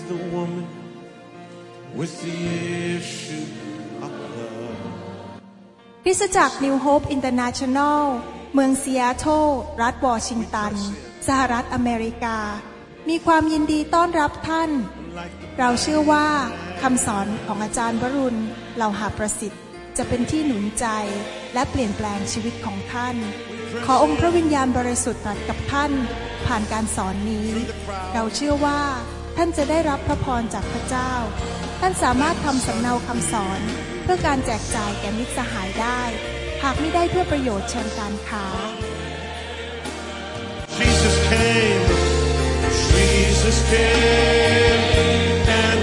the woman with the issue of blood คริสตจักร New Hope International เมืองซีแอตเทิลรัฐวอชิงตันสหรัฐอเมริกามีความยินดีต้อนรับท่านเราเชื่อว่าคำสอนของอาจารย์วรุณเหล่าหาประสิทธิ์จะเป็นที่หนุนใจและเปลี่ยนแปลงชีวิตของท่านขอองค์พระวิญญาณบริสุทธิ์ตรัสกับท่านผ่านการสอนนี้เราเชื่อว่าท่านจะได้รับพระพรจากพระเจ้าท่านสามารถทำสำเนาคำสอนเพื่อการแจกจ่ายแก่มิตรสหายได้หากไม่ได้เพื่อประโยชน์เชิงการค้า Jesus came and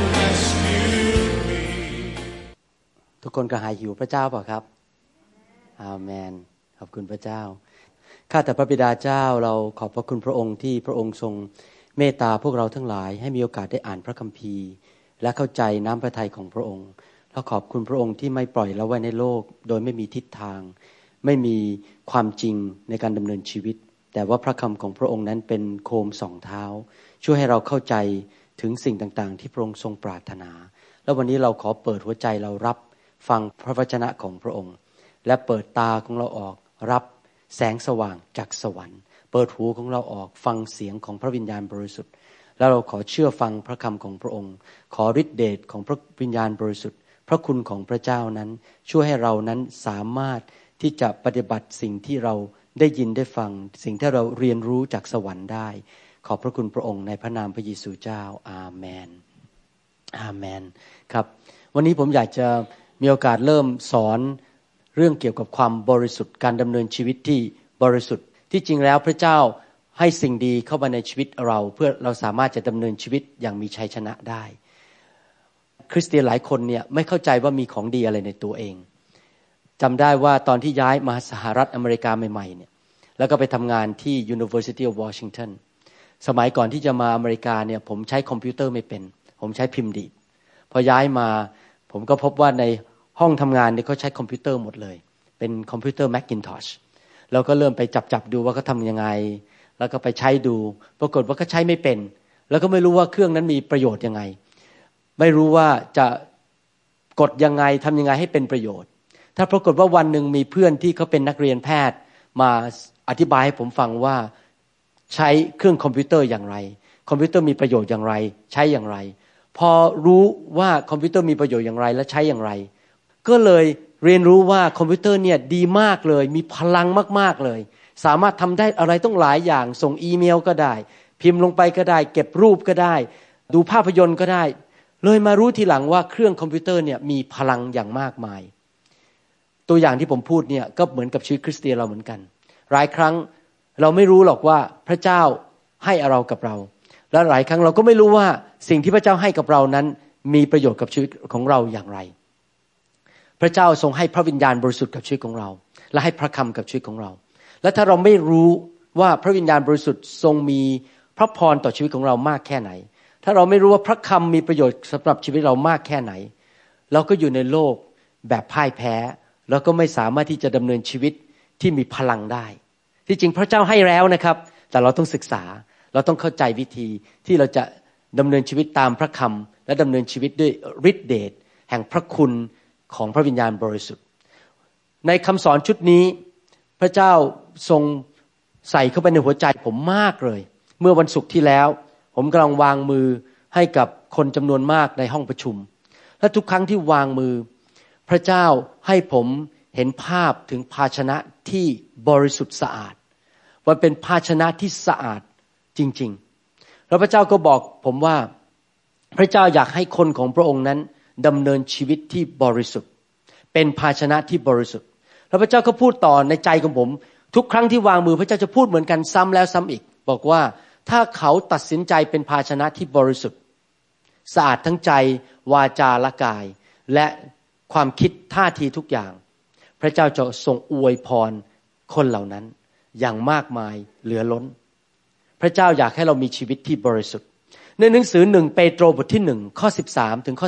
rescued me ทุกคนกระหายหิวพระเจ้าเปล่าครับอาเมนขอบคุณพระเจ้าข้าแต่พระบิดาเจ้าเราขอบพระคุณพระองค์ที่พระองค์ทรงเมตตาพวกเราทั้งหลายให้มีโอกาสได้อ่านพระคัมภีร์และเข้าใจน้ำพระทัยของพระองค์และขอบคุณพระองค์ที่ไม่ปล่อยเราไว้ในโลกโดยไม่มีทิศทางไม่มีความจริงในการดำเนินชีวิตแต่ว่าพระคำของพระองค์นั้นเป็นโคมส่องเท้าช่วยให้เราเข้าใจถึงสิ่งต่างๆที่พระองค์ทรงปรารถนาแล้ววันนี้เราขอเปิดหัวใจเรารับฟังพระวจนะของพระองค์และเปิดตาของเราออกรับแสงสว่างจากสวรรค์เปิดหูของเราออกฟังเสียงของพระวิญญาณบริสุทธิ์แล้วเราขอเชื่อฟังพระคำของพระองค์ขอฤทธิเดชของพระวิญญาณบริสุทธิ์พระคุณของพระเจ้านั้นช่วยให้เรานั้นสามารถที่จะปฏิบัติสิ่งที่เราได้ยินได้ฟังสิ่งที่เราเรียนรู้จากสวรรค์ได้ขอบพระคุณพระองค์ในพระนามพระเยซูเจ้าอาเมนอาเมนครับวันนี้ผมอยากจะมีโอกาสเริ่มสอนเรื่องเกี่ยวกับความบริสุทธิ์การดำเนินชีวิตที่บริสุทธิ์ที่จริงแล้วพระเจ้าให้สิ่งดีเข้ามาในชีวิตเราเพื่อเราสามารถจะดำเนินชีวิตอย่างมีชัยชนะได้คริสเตียนหลายคนเนี่ยไม่เข้าใจว่ามีของดีอะไรในตัวเองจำได้ว่าตอนที่ย้ายมาสหรัฐอเมริกาใหม่ๆเนี่ยแล้วก็ไปทำงานที่ University of Washington สมัยก่อนที่จะมาอเมริกาเนี่ยผมใช้คอมพิวเตอร์ไม่เป็นผมใช้พิมพ์ดีดพอย้ายมาผมก็พบว่าในห้องทำงานเนี่ยเขาใช้คอมพิวเตอร์หมดเลยเป็นคอมพิวเตอร์ Macintosh เราก็เริ่มไปจับดูว่าเขาทำยังไงแล้วก็ไปใช้ดูปรากฏว่าเขาใช้ไม่เป็นแล้วก็ไม่รู้ว่าเครื่องนั้นมีประโยชน์ยังไงไม่รู้ว่าจะกดยังไงทำยังไงให้เป็นประโยชน์ถ้าปรากฏว่าวันหนึ่งมีเพื่อนที่เขาเป็นนักเรียนแพทย์มาอธิบายให้ผมฟังว่าใช้เครื่องคอมพิวเตอร์อย่างไรคอมพิวเตอร์มีประโยชน์อย่างไรใช้อย่างไรพอรู้ว่าคอมพิวเตอร์มีประโยชน์อย่างไรและใช้อย่างไรก็เลยเรียนรู้ว่าคอมพิวเตอร์เนี่ยดีมากเลยมีพลังมากๆเลยสามารถทำได้อะไรต้องหลายอย่างส่งอีเมลก็ได้พิมพ์ลงไปก็ได้เก็บรูปก็ได้ดูภาพยนตร์ก็ได้เลยมารู้ทีหลังว่าเครื่องคอมพิวเตอร์เนี่ยมีพลังอย่างมากมายตัวอย่างที่ผมพูดเนี่ยก็เหมือนกับชีวิตคริสเตียนเราเหมือนกันหลายครั้งเราไม่รู้หรอกว่าพระเจ้าให้อะไรกับเราและหลายครั้งเราก็ไม่รู้ว่าสิ่งที่พระเจ้าให้กับเรานั้นมีประโยชน์กับชีวิตของเราอย่างไรพระเจ้าทรงให้พระวิญญาณบริสุทธิ์กับชีวิตของเราและให้พระคำกับชีวิตของเราและถ้าเราไม่รู้ว่าพระวิญญาณบริสุทธิ์ทรงมีพระพรต่อชีวิตของเรามากแค่ไหนถ้าเราไม่รู้ว่าพระคำมีประโยชน์สำหรับชีวิตเรามากแค่ไหนเราก็อยู่ในโลกแบบพ่ายแพ้แล้วก็ไม่สามารถที่จะดำเนินชีวิตที่มีพลังได้ที่จริงพระเจ้าให้แล้วนะครับแต่เราต้องศึกษาเราต้องเข้าใจวิธีที่เราจะดำเนินชีวิตตามพระคำและดำเนินชีวิตด้วยฤทธิเดชแห่งพระคุณของพระวิญญาณบริสุทธิ์ในคำสอนชุดนี้พระเจ้าทรงใส่เข้าไปในหัวใจผมมากเลยเมื่อวันศุกร์ที่แล้วผมกำลังวางมือให้กับคนจำนวนมากในห้องประชุมและทุกครั้งที่วางมือพระเจ้าให้ผมเห็นภาพถึงภาชนะที่บริสุทธิ์สะอาดมันเป็นภาชนะที่สะอาดจริงๆแล้วพระเจ้าก็บอกผมว่าพระเจ้าอยากให้คนของพระองค์นั้นดำเนินชีวิตที่บริสุทธิ์เป็นภาชนะที่บริสุทธิ์แล้วพระเจ้าก็พูดต่อในใจของผมทุกครั้งที่วางมือพระเจ้าจะพูดเหมือนกันซ้ำแล้วซ้ำอีกบอกว่าถ้าเขาตัดสินใจเป็นภาชนะที่บริสุทธิ์สะอาดทั้งใจวาจาและกายและความคิดท่าทีทุกอย่างพระเจ้าจะทรงอวยพรคนเหล่านั้นอย่างมากมายเหลือล้นพระเจ้าอยากให้เรามีชีวิตที่บริสุทธิ์ในหนังสือ1เปโตรบทที่1ข้อ13ถึงข้อ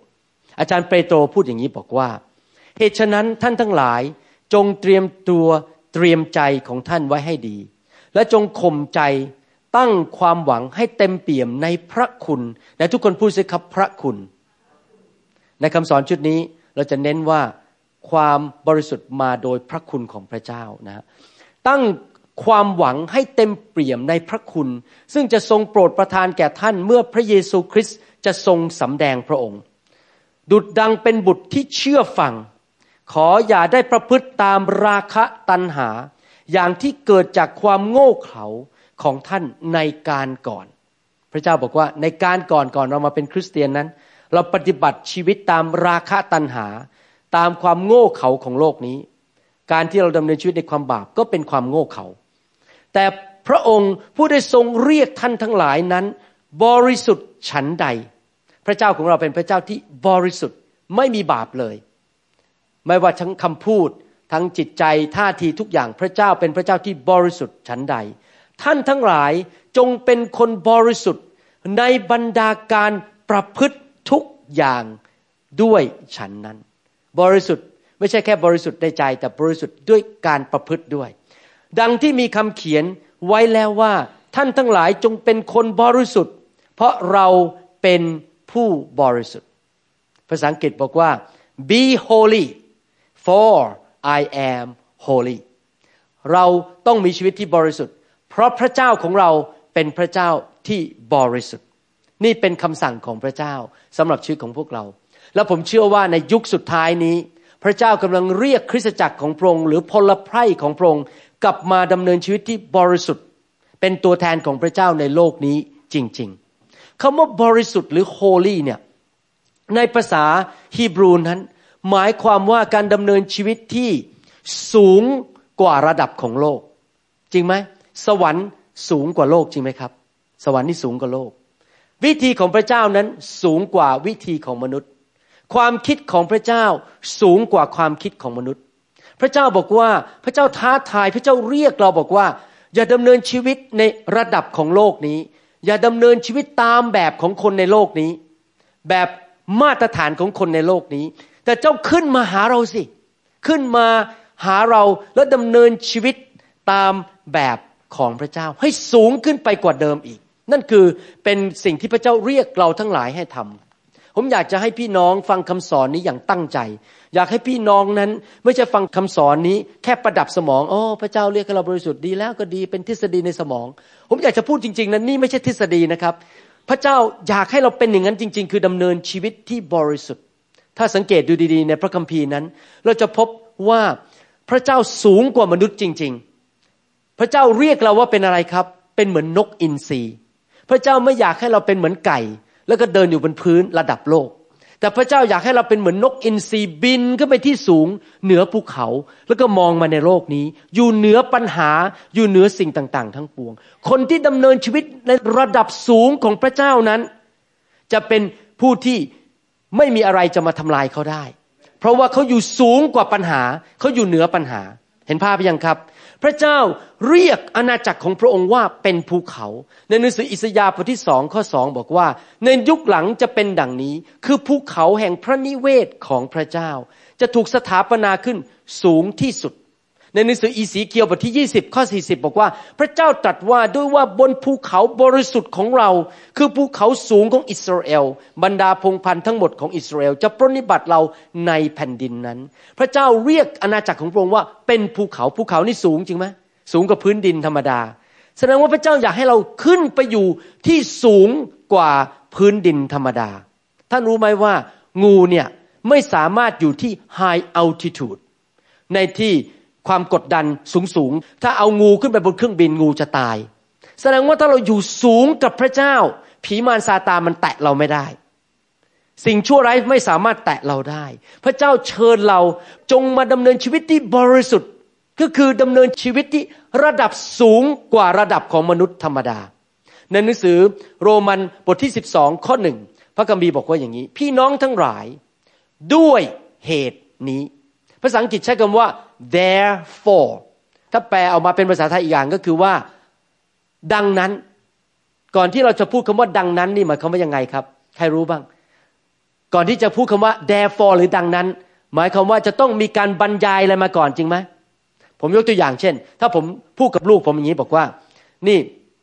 16อาจารย์เปโตรพูดอย่างนี้บอกว่าเหตุฉะนั้นท่านทั้งหลายจงเตรียมตัวเตรียมใจของท่านไว้ให้ดีและจงข่มใจตั้งความหวังให้เต็มเปี่ยมในพระคุณและทุกคนพูดสิครับพระคุณในคำสอนชุดนี้เราจะเน้นว่าความบริสุทธิ์มาโดยพระคุณของพระเจ้านะตั้งความหวังให้เต็มเปี่ยมในพระคุณซึ่งจะทรงโปรดประทานแก่ท่านเมื่อพระเยซูคริสต์จะทรงสำแดงพระองค์ดุจดังเป็นบุตรที่เชื่อฟังขออย่าได้ประพฤติตามราคะตัณหาอย่างที่เกิดจากความโง่เขลาของท่านในการก่อนพระเจ้าบอกว่าในการก่อนเรามาเป็นคริสเตียนนั้นเราปฏิบัติชีวิตตามราคะตัณหาตามความโง่เขลาของโลกนี้การที่เราดำเนินชีวิตในความบาปก็เป็นความโง่เขลาแต่พระองค์ผู้ได้ทรงเรียกท่านทั้งหลายนั้นบริสุทธิ์ฉันใดพระเจ้าของเราเป็นพระเจ้าที่บริสุทธิ์ไม่มีบาปเลยไม่ว่าทั้งคำพูดทั้งจิตใจท่าทีทุกอย่างพระเจ้าเป็นพระเจ้าที่บริสุทธิ์ฉันใดท่านทั้งหลายจงเป็นคนบริสุทธิ์ในบรรดาการประพฤติทุกอย่างด้วยฉันนั้นบริสุทธิ์ไม่ใช่แค่บริสุทธิ์ในใจแต่บริสุทธิ์ด้วยการประพฤติด้วยดังที่มีคำเขียนไว้แล้วว่าท่านทั้งหลายจงเป็นคนบริสุทธิ์เพราะเราเป็นผู้บริสุทธิ์ภาษาอังกฤษบอกว่า be holy for I am holy เราต้องมีชีวิตที่บริสุทธิ์เพราะพระเจ้าของเราเป็นพระเจ้าที่บริสุทธิ์นี่เป็นคำสั่งของพระเจ้าสำหรับชีวิตของพวกเราและผมเชื่อว่าในยุคสุดท้ายนี้พระเจ้ากำลังเรียกคริสตจักรของพระองค์หรือพลไพร่ของพระองค์กลับมาดำเนินชีวิตที่บริสุทธิ์เป็นตัวแทนของพระเจ้าในโลกนี้จริงๆคำว่าบริสุทธิ์หรือ holy เนี่ยในภาษาฮีบรูนั้นหมายความว่าการดำเนินชีวิตที่สูงกว่าระดับของโลกจริงไหมสวรรค์สูงกว่าโลกจริงไหมครับสวรรค์นี่สูงกว่าโลกวิธีของพระเจ้านั้นสูงกว่าวิธีของมนุษย์ความคิดของพระเจ้าสูงกว่าความคิดของมนุษย์พระเจ้าบอกว่าพระเจ้าท้าทายพระเจ้าเรียกเราบอกว่าอย่าดำเนินชีวิตในระดับของโลกนี้อย่าดำเนินชีวิตตามแบบของคนในโลกนี้แบบมาตรฐานของคนในโลกนี้แต่เจ้าขึ้นมาหาเราสิขึ้นมาหาเราแล้วดำเนินชีวิตตามแบบของพระเจ้าให้สูงขึ้นไปกว่าเดิมอีกนั่นคือเป็นสิ่งที่พระเจ้าเรียกเราทั้งหลายให้ทำผมอยากจะให้พี่น้องฟังคำสอนนี้อย่างตั้งใจอยากให้พี่น้องนั้นไม่ใช่ฟังคำสอนนี้แค่ประดับสมองพระเจ้าเรียกให้เราบริสุทธิ์ดีแล้วก็ดีเป็นทฤษฎีในสมองผมอยากจะพูดจริงๆนั้นนี่ไม่ใช่ทฤษฎีนะครับพระเจ้าอยากให้เราเป็นอย่างนั้นจริงๆคือดำเนินชีวิตที่บริสุทธิ์ถ้าสังเกตดูดีๆในพระคัมภีร์นั้นเราจะพบว่าพระเจ้าสูงกว่ามนุษย์จริงๆพระเจ้าเรียกเราว่าเป็นอะไรครับเป็นเหมือนนกอินทรีพระเจ้าไม่อยากให้เราเป็นเหมือนไก่แล้วก็เดินอยู่บนพื้นระดับโลกแต่พระเจ้าอยากให้เราเป็นเหมือนนกอินทรีบินขึ้นไปที่สูงเหนือภูเขาแล้วก็มองมาในโลกนี้อยู่เหนือปัญหาอยู่เหนือสิ่งต่างๆทั้งปวงคนที่ดำเนินชีวิตในระดับสูงของพระเจ้านั้นจะเป็นผู้ที่ไม่มีอะไรจะมาทำลายเขาได้เพราะว่าเขาอยู่สูงกว่าปัญหาเขาอยู่เหนือปัญหาเห็นภาพยังครับพระเจ้าเรียกอาณาจักรของพระองค์ว่าเป็นภูเขาในหนังสืออิสยาห์บทที่2ข้อ2บอกว่าในยุคหลังจะเป็นดังนี้คือภูเขาแห่งพระนิเวศของพระเจ้าจะถูกสถาปนาขึ้นสูงที่สุดในหนังสืออีสีเคียวบทที่20ข้อ40บอกว่าพระเจ้าตรัสว่าด้วยว่าบนภูเขาบริสุทธิ์ของเราคือภูเขาสูงของอิสราเอลบรรดาพงศ์พันธุ์ทั้งหมดของอิสราเอลจะปรนนิบัติเราในแผ่นดินนั้นพระเจ้าเรียกอาณาจักรของพระองค์ว่าเป็นภูเขานี่สูงจริงไหมสูงกว่าพื้นดินธรรมดาแสดงว่าพระเจ้าอยากให้เราขึ้นไปอยู่ที่สูงกว่าพื้นดินธรรมดาท่านรู้ไหมว่างูเนี่ยไม่สามารถอยู่ที่ high altitude ในที่ความกดดันสูงถ้าเอางูขึ้นไปบนเครื่องบินงูจะตายแสดงว่าถ้าเราอยู่สูงกับพระเจ้าผีมารซาตานมันแตะเราไม่ได้สิ่งชั่วร้ายไม่สามารถแตะเราได้พระเจ้าเชิญเราจงมาดำเนินชีวิตที่บริสุทธิ์ก็คือดำเนินชีวิตที่ระดับสูงกว่าระดับของมนุษย์ธรรมดาในหนังสือโรมันบทที่12ข้อ1พระคัมภีร์บอกว่าอย่างนี้พี่น้องทั้งหลายด้วยเหตุนี้ภาษาอังกฤษใช้คำว่า therefore ถ้าแปลออกมาเป็นภาษาไทยอีกอย่างก็คือว่าดังนั้นก่อนที่เราจะพูดคำว่าดังนั้นนี่หมายความว่ายังไงครับใครรู้บ้างก่อนที่จะพูดคำว่า therefore หรือดังนั้นหมายความว่าจะต้องมีการบรรยายอะไรมาก่อนจริงไหมผมยกตัวอย่างเช่นถ้าผมพูดกับลูกผมอย่างนี้บอกว่านี่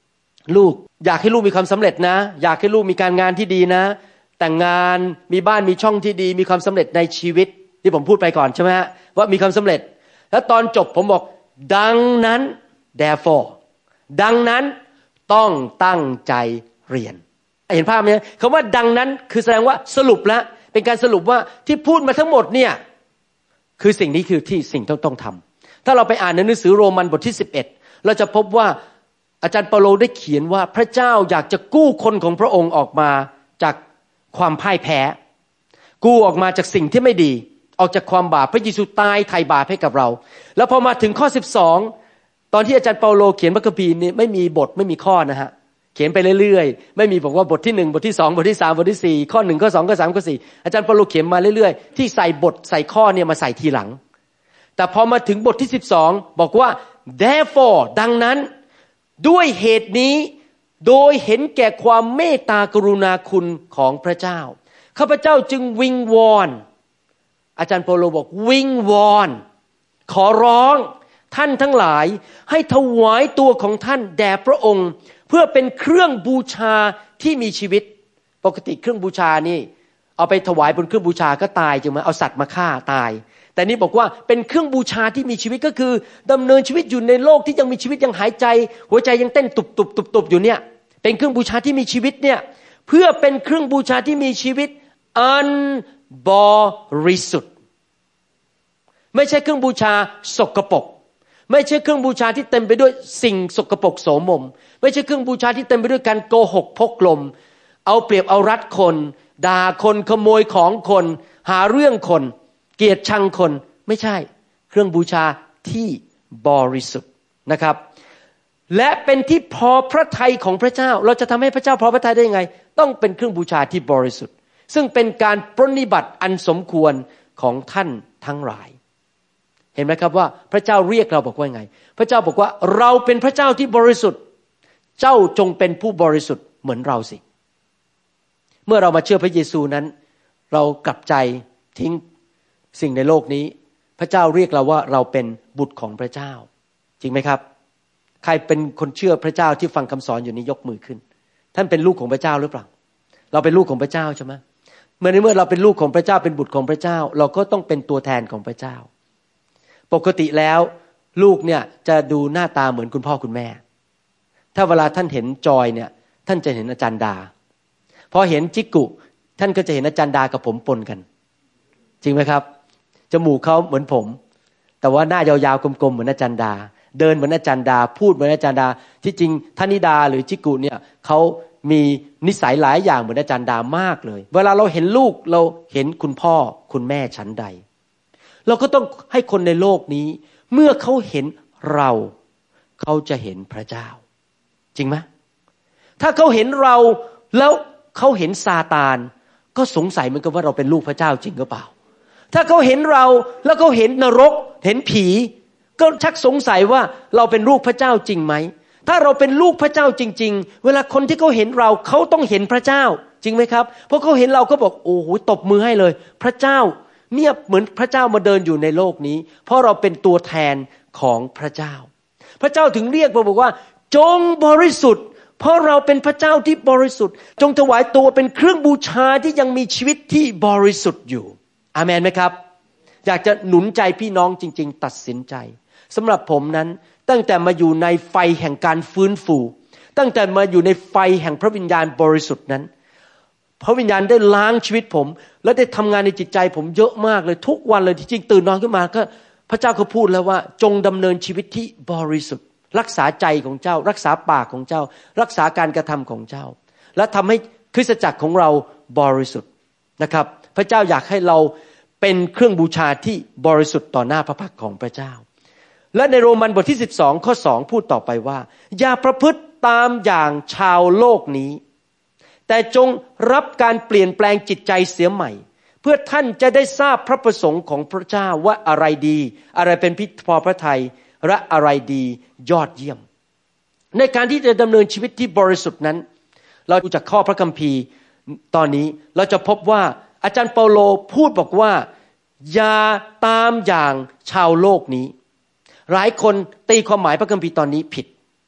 ลูกอยากให้ลูกมีความสำเร็จนะอยากให้ลูกมีการงานที่ดีนะแต่งงานมีบ้านมีช่องที่ดีมีความสำเร็จในชีวิตที่ผมพูดไปก่อนใช่ไหมฮะว่ามีความสำเร็จแล้วตอนจบผมบอกดังนั้น therefore ดังนั้นต้องตั้งใจเรียนเห็นภาพไหมคำว่าดังนั้นคือแสดงว่าสรุปแล้วเป็นการสรุปว่าที่พูดมาทั้งหมดเนี่ยคือสิ่งนี้คือที่สิ่งต้องทำถ้าเราไปอ่านในหนังสือโรมันบทที่11เราจะพบว่าอาจารย์เปาโลได้เขียนว่าพระเจ้าอยากจะกู้คนของพระองค์ออกมาจากความพ่ายแพ้กู้ออกมาจากสิ่งที่ไม่ดีออกจากความบาปพระเยซูตายไถ่บาปให้กับเราแล้วพอมาถึงข้อ12ตอนที่อาจารย์เปาโลเขียนพระคัมภีร์นี้ไม่มีบทไม่มีข้อนะฮะเขียนไปเรื่อยๆไม่มีบอกว่าบทที่1บทที่2บทที่3บทที่4ข้อ1ข้อ2ข้อ3ข้อ4อาจารย์เปาโลเขียนมาเรื่อยๆที่ใส่บทใส่ข้อเนี่ยมาใส่ทีหลังแต่พอมาถึงบทที่12บอกว่า therefore ดังนั้นด้วยเหตุนี้โดยเห็นแก่ความเมตตากรุณาคุณของพระเจ้าข้าพเจ้าจึงวิงวอนอาจารย์เปาโลบอกวิงวอนขอร้องท่านทั้งหลายให้ถวายตัวของท่านแด่พระองค์เพื่อเป็นเครื่องบูชาที่มีชีวิตปกติเครื่องบูชานี่เอาไปถวายบนเครื่องบูชาก็ตายจริงไหมเอาสัตว์มาฆ่าตายแต่นี่บอกว่าเป็นเครื่องบูชาที่มีชีวิตก็คือดำเนินชีวิตอยู่ในโลกที่ยังมีชีวิตยังหายใจหัวใจยังเต้นตุบๆอยู่เนี่ยเป็นเครื่องบูชาที่มีชีวิตเนี่ยเพื่อเป็นเครื่องบูชาที่มีชีวิตอันบริสุทธิ์ไม่ใช่เครื่องบูชาสกปรกไม่ใช่เครื่องบูชาที่เต็มไปด้วยสิ่งสกปรกโสมมไม่ใช่เครื่องบูชาที่เต็มไปด้วยการโกหกพกลมเอาเปรียบเอารัดคนด่าคนขโมยของคนหาเรื่องคนเกลียดชังคนไม่ใช่เครื่องบูชาที่บริสุทธิ์นะครับและเป็นที่พอพระทัยของพระเจ้าเราจะทำให้พระเจ้าพอพระทัยได้ยังไงต้องเป็นเครื่องบูชาที่บริสุทธิ์ซึ่งเป็นการปรนนิบัติอันสมควรของท่านทั้งหลายเห็นไหมครับว่าพระเจ้าเรียกเราบอกว่าไงพระเจ้าบอกว่าเราเป็นพระเจ้าที่บริสุทธิ์เจ้าจงเป็นผู้บริสุทธิ์เหมือนเราสิเมื่อเรามาเชื่อพระเยซูนั้นเรากลับใจทิ้งสิ่งในโลกนี้พระเจ้าเรียกเราว่าเราเป็นบุตรของพระเจ้าจริงไหมครับใครเป็นคนเชื่อพระเจ้าที่ฟังคำสอนอยู่นี้ยกมือขึ้นท่านเป็นลูกของพระเจ้าหรือเปล่าเราเป็นลูกของพระเจ้าใช่ไหมเมื่อเราเป็นลูกของพระเจ้าเป็นบุตรของพระเจ้าเราก็ต้องเป็นตัวแทนของพระเจ้าปกติแล้วลูกเนี่ยจะดูหน้าตาเหมือนคุณพ่อคุณแม่ถ้าเวลาท่านเห็นจอยเนี่ยท่านจะเห็นอาจารย์ดาพอเห็นจิกกุท่านก็จะเห็นอาจารย์ดากับผมปนกันจริงไหมครับจมูกเขาเหมือนผมแต่ว่าหน้ายาวๆกลมๆเหมือนอาจารย์ดาเดินเหมือนอาจารย์ดาพูดเหมือนอาจารย์ดาที่จริงธนิดาหรือจิกกุเนี่ยเขามีนิสัยหลายอย่างเหมือนอาจารย์ดามากเลยเวลาเราเห็นลูกเราเห็นคุณพ่อคุณแม่ชั้นใดเราก็ต้องให้คนในโลกนี้เมื่อเขาเห็นเราเขาจะเห็นพระเจ้าจริงไหมถ้าเขาเห็นเราแล้วเขาเห็นซาตานก็สงสัยเหมือนกันว่าเราเป็นลูกพระเจ้าจริงหรือเปล่าถ้าเขาเห็นเราแล้วเขาเห็นนรกเห็นผีก็ชักสงสัยว่าเราเป็นลูกพระเจ้าจริงไหมถ้าเราเป็นลูกพระเจ้าจริงๆเวลาคนที่เขาเห็นเราเขาต้องเห็นพระเจ้าจริงไหมครับเพราะเขาเห็นเราก็บอกโอ้โหตบมือให้เลยพระเจ้าเนี่ยเหมือนพระเจ้ามาเดินอยู่ในโลกนี้เพราะเราเป็นตัวแทนของพระเจ้าพระเจ้าถึงเรียกเราบอกว่าจงบริสุทธิ์เพราะเราเป็นพระเจ้าที่บริสุทธิ์จงถวายตัวเป็นเครื่องบูชาที่ยังมีชีวิตที่บริสุทธิ์อยู่อาเมนไหมครับอยากจะหนุนใจพี่น้องจริงๆตัดสินใจสำหรับผมนั้นตั้งแต่มาอยู่ในไฟแห่งการฟื้นฟูตั้งแต่มาอยู่ในไฟแห่งพระวิญญาณบริสุทธิ์นั้นพระวิญญาณได้ล้างชีวิตผมและได้ทำงานในจิตใจผมเยอะมากเลยทุกวันเลยที่จริงตื่นนอนขึ้นมาก็พระเจ้าก็พูดแล้วว่าจงดำเนินชีวิตที่บริสุทธิ์รักษาใจของเจ้ารักษาปากของเจ้ารักษาการกระทำของเจ้าและทำให้คริสตจักรของเราบริสุทธิ์นะครับพระเจ้าอยากให้เราเป็นเครื่องบูชาที่บริสุทธิ์ต่อหน้าพระพักของพระเจ้าและในโรมันบทที่12ข้อ2พูดต่อไปว่าอย่าประพฤติตามอย่างชาวโลกนี้แต่จงรับการเปลี่ยนแปลงจิตใจเสียใหม่เพื่อท่านจะได้ทราบพระประสงค์ของพระเจ้าว่าอะไรดีอะไรเป็นพอพระทัยและอะไรดียอดเยี่ยมในการที่จะดำเนินชีวิตที่บริสุทธิ์นั้นเราดูจากข้อพระคัมภีร์ตอนนี้เราจะพบว่าอาจารย์เปาโลพูดบอกว่าอย่าตามอย่างชาวโลกนี้หลายคนตีความหมายพระคัมภีร์ตอนนี้ผิด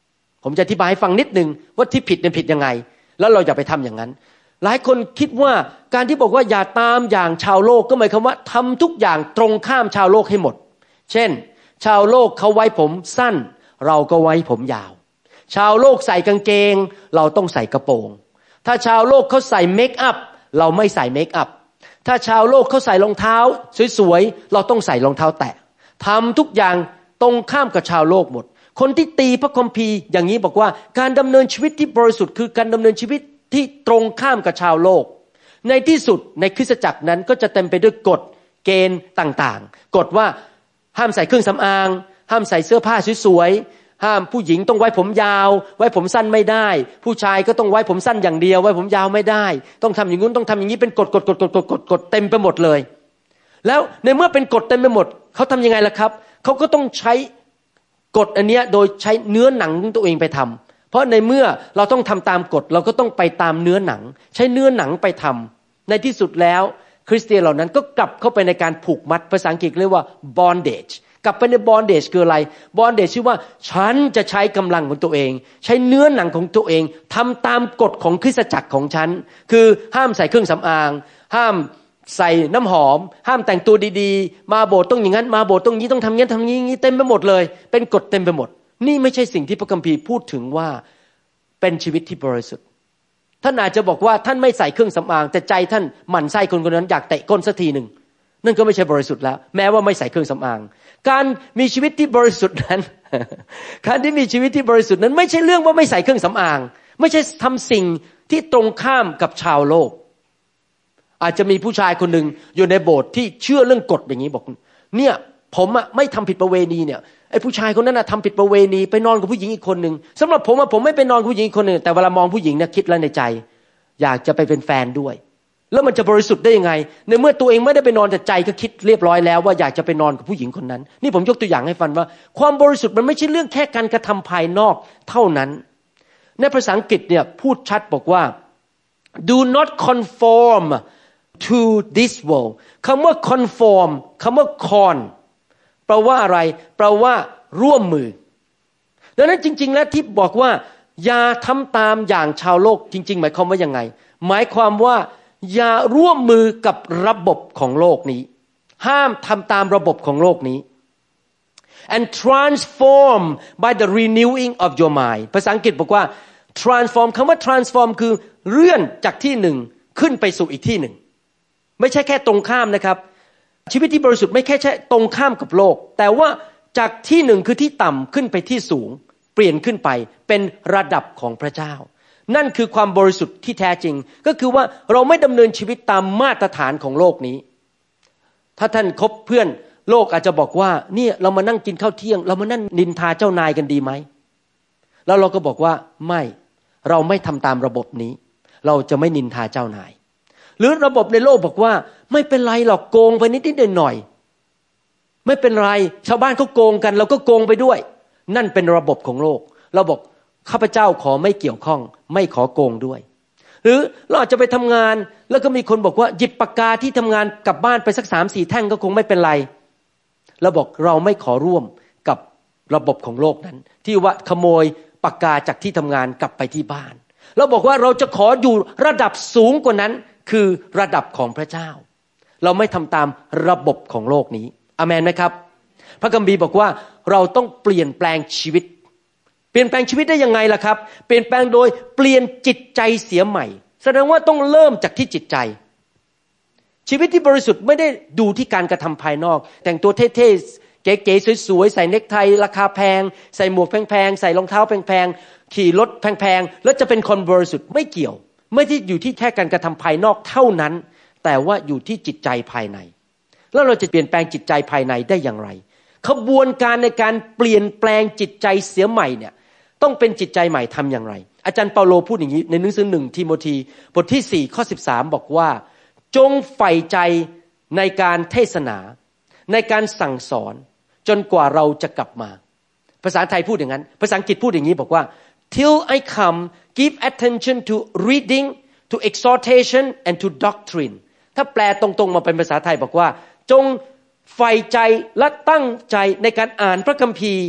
ผมจะอธิบายให้ฟังนิดนึงว่าที่ผิดเนี่ยผิดยังไงแล้วเราอย่าไปทำอย่างนั้นหลายคนคิดว่าการที่บอกว่าอย่าตามอย่างชาวโลกก็หมายความว่าทำทุกอย่างตรงข้ามชาวโลกให้หมดเช่นชาวโลกเขาไว้ผมสั้นเราก็ไว้ผมยาวชาวโลกใส่กางเกงเราต้องใส่กระโปรงถ้าชาวโลกเขาใส่เมคอัพเราไม่ใส่เมคอัพถ้าชาวโลกเขาใส่รองเท้าสวยๆเราต้องใส่รองเท้าแตะทำทุกอย่างตรงข้ามกับชาวโลกหมดคนที่ตีพระคัมภีร์อย่างนี้บอกว่าการดำเนินชีวิตที่บริสุทธิ์คือการดำเนินชีวิตที่ตรงข้ามกับชาวโลกในที่สุดในคริสตจักรนั้นก็จะเต็มไปด้วยกฎเกณฑ์ต่างๆกฎว่าห้ามใส่เครื่องสำอางห้ามใส่เสื้อผ้าสวยๆห้ามผู้หญิงต้องไว้ผมยาวไว้ผมสั้นไม่ได้ผู้ชายก็ต้องไว้ผมสั้นอย่างเดียวไว้ผมยาวไม่ได้ต้องทำอย่างนู้นต้องทำอย่างนี้เป็นกฎเต็มไปหมดเลยแล้วในเมื่อเป็นกฎเต็มไปหมดเขาทำยังไงล่ะครับเขาก็ต้องใช้กฎอันเนี้ยโดยใช้เนื้อหนังของตัวเองไปทำเพราะในเมื่อเราต้องทำตามกฎเราก็ต้องไปตามเนื้อหนังใช้เนื้อหนังไปทำในที่สุดแล้วคริสเตียนเหล่านั้นก็กลับเข้าไปในการผูกมัดภาษาอังกฤษเรียกว่า bondage กลับไปใน bondage คืออะไร bondage ชื่อว่าฉันจะใช้กำลังของตัวเองใช้เนื้อหนังของตัวเองทำตามกฎของคริสตจักรของฉันคือห้ามใส่เครื่องสำอางห้ามใส่น้ำหอมห้ามแต่งตัวดีๆมาโบสถ์ต้องอย่างนั้นมาโบสถ์ต้องนี้ต้องทำงี้ทำงี้เต็มไปหมดเลยเป็นกฎเต็มไปหมดนี่ไม่ใช่สิ่งที่พระคัมภีร์พูดถึงว่าเป็นชีวิตที่บริสุทธิ์ท่านอาจจะบอกว่าท่านไม่ใส่เครื่องสำอางแต่ใจท่านหมั่นไส้คนคนนั้นอยากเตะก้นสักทีนึงนั่นก็ไม่ใช่บริสุทธิ์แล้วแม้ว่าไม่ใส่เครื่องสำอางการมีชีวิตที่บริสุทธิ์นั้น การที่มีชีวิตที่บริสุทธิ์นั้นไม่ใช่เรื่องว่าไม่ใส่เครื่องสำอางไม่ใช่ทำสิ่งที่ตรงข้ามกับชาวโลกอาจจะมีผู้ชายคนหนึ่งอยู่ในโบสถ์ที่เชื่อเรื่องกฎอย่างนี้บอกเนี่ยผมไม่ทำผิดประเวณีเนี่ยไอ้ผู้ชายคนนั้นทำผิดประเวณีไปนอนกับผู้หญิงอีกคนนึงสำหรับผมไม่ไปนอนกับผู้หญิงอีกคนนึงแต่เวลามองผู้หญิงเนี่ยคิดแล้วในใจอยากจะไปเป็นแฟนด้วยแล้วมันจะบริสุทธิ์ได้ยังไงในเมื่อตัวเองไม่ได้ไปนอนแต่ใจก็คิดเรียบร้อยแล้วว่าอยากจะไปนอนกับผู้หญิงคนนั้นนี่ผมยกตัวอย่างให้ฟังว่าความบริสุทธิ์มันไม่ใช่เรื่องแค่การกระทำภายนอกเท่านั้นในภาษาอังกฤษเนี่ยพูดชัดบอกว่า do not conform to this world คำว่า conform คำว่า con แปลว่าอะไรแปลว่าร่วมมือดังนั้นจริงๆแล้วที่บอกว่าอย่าทำตามอย่างชาวโลกจริงๆหมายความว่ายังไงหมายความว่าอย่าร่วมมือกับระบบของโลกนี้ห้ามทำตามระบบของโลกนี้ and transform by the renewing of your mind ภาษาอังกฤษบอกว่า transform คำว่า transform คือเลื่อนจากที่หนึ่งขึ้นไปสู่อีกที่หนึ่งไม่ใช่แค่ตรงข้ามนะครับชีวิตที่บริสุทธิ์ไม่แค่ตรงข้ามกับโลกแต่ว่าจากที่หนึ่งคือที่ต่ำขึ้นไปที่สูงเปลี่ยนขึ้นไปเป็นระดับของพระเจ้านั่นคือความบริสุทธิ์ที่แท้จริงก็คือว่าเราไม่ดำเนินชีวิตตามมาตรฐานของโลกนี้ถ้าท่านคบเพื่อนโลกอาจจะบอกว่าเนี่ยเรามานั่งกินข้าวเที่ยงเรามานั่งนินทาเจ้านายกันดีไหมแล้วเราก็บอกว่าไม่เราไม่ทำตามระบบนี้เราจะไม่นินทาเจ้านายหรือระบบในโลกบอกว่าไม่เป็นไรหรอกโกงไปนิดๆหน่อยๆไม่เป็นไรชาวบ้านเขาโกงกันเราก็โกงไปด้วยนั่นเป็นระบบของโลกเราบอกข้าพเจ้าขอไม่เกี่ยวข้องไม่ขอโกงด้วยหรือเราอาจจะไปทำงานแล้วก็มีคนบอกว่าหยิบปากกาที่ทำงานกลับบ้านไปสัก 3-4 แท่งก็คงไม่เป็นไรเราบอกเราไม่ขอร่วมกับระบบของโลกนั้นที่ว่าขโมยปากกาจากที่ทำงานกลับไปที่บ้านเราบอกว่าเราจะขออยู่ระดับสูงกว่านั้นคือระดับของพระเจ้าเราไม่ทำตามระบบของโลกนี้อาเมนไหมครับพระคัมภีร์บอกว่าเราต้องเปลี่ยนแปลงชีวิตเปลี่ยนแปลงชีวิตได้ยังไงล่ะครับเปลี่ยนแปลงโดยเปลี่ยนจิตใจเสียใหม่แสดงว่าต้องเริ่มจากที่จิตใจชีวิตที่บริสุทธิ์ไม่ได้ดูที่การกระทำภายนอกแต่งตัวเท่ๆเก๋ๆสวยๆใส่เนคไทราคาแพงใส่หมวกแพงๆใส่รองเท้าแพงๆขี่รถแพงๆแล้วจะเป็นคนบริสุทธิ์ไม่เกี่ยวไม่ได้อยู่ที่แค่การกระทำภายนอกเท่านั้นแต่ว่าอยู่ที่จิตใจภายในแล้วเราจะเปลี่ยนแปลงจิตใจภายในได้อย่างไรขบวนการในการเปลี่ยนแปลงจิตใจเสียใหม่เนี่ยต้องเป็นจิตใจใหม่ทำอย่างไรอาจารย์เปาโลพูดอย่างนี้ในหนังสือ1 ทิโมธีบทที่4ข้อ13บอกว่าจงใฝ่ใจในการเทศนาในการสั่งสอนจนกว่าเราจะกลับมาภาษาไทยพูดอย่างนั้นภาษาอังกฤษพูดอย่างนี้บอกว่า till I come give attention to reading to exhortation and to doctrine ถ้าแปลตรงๆมาเป็นภาษาไทยบอกว่าจงใฝ่ใจและตั้งใจในการอ่านพระคัมภีร์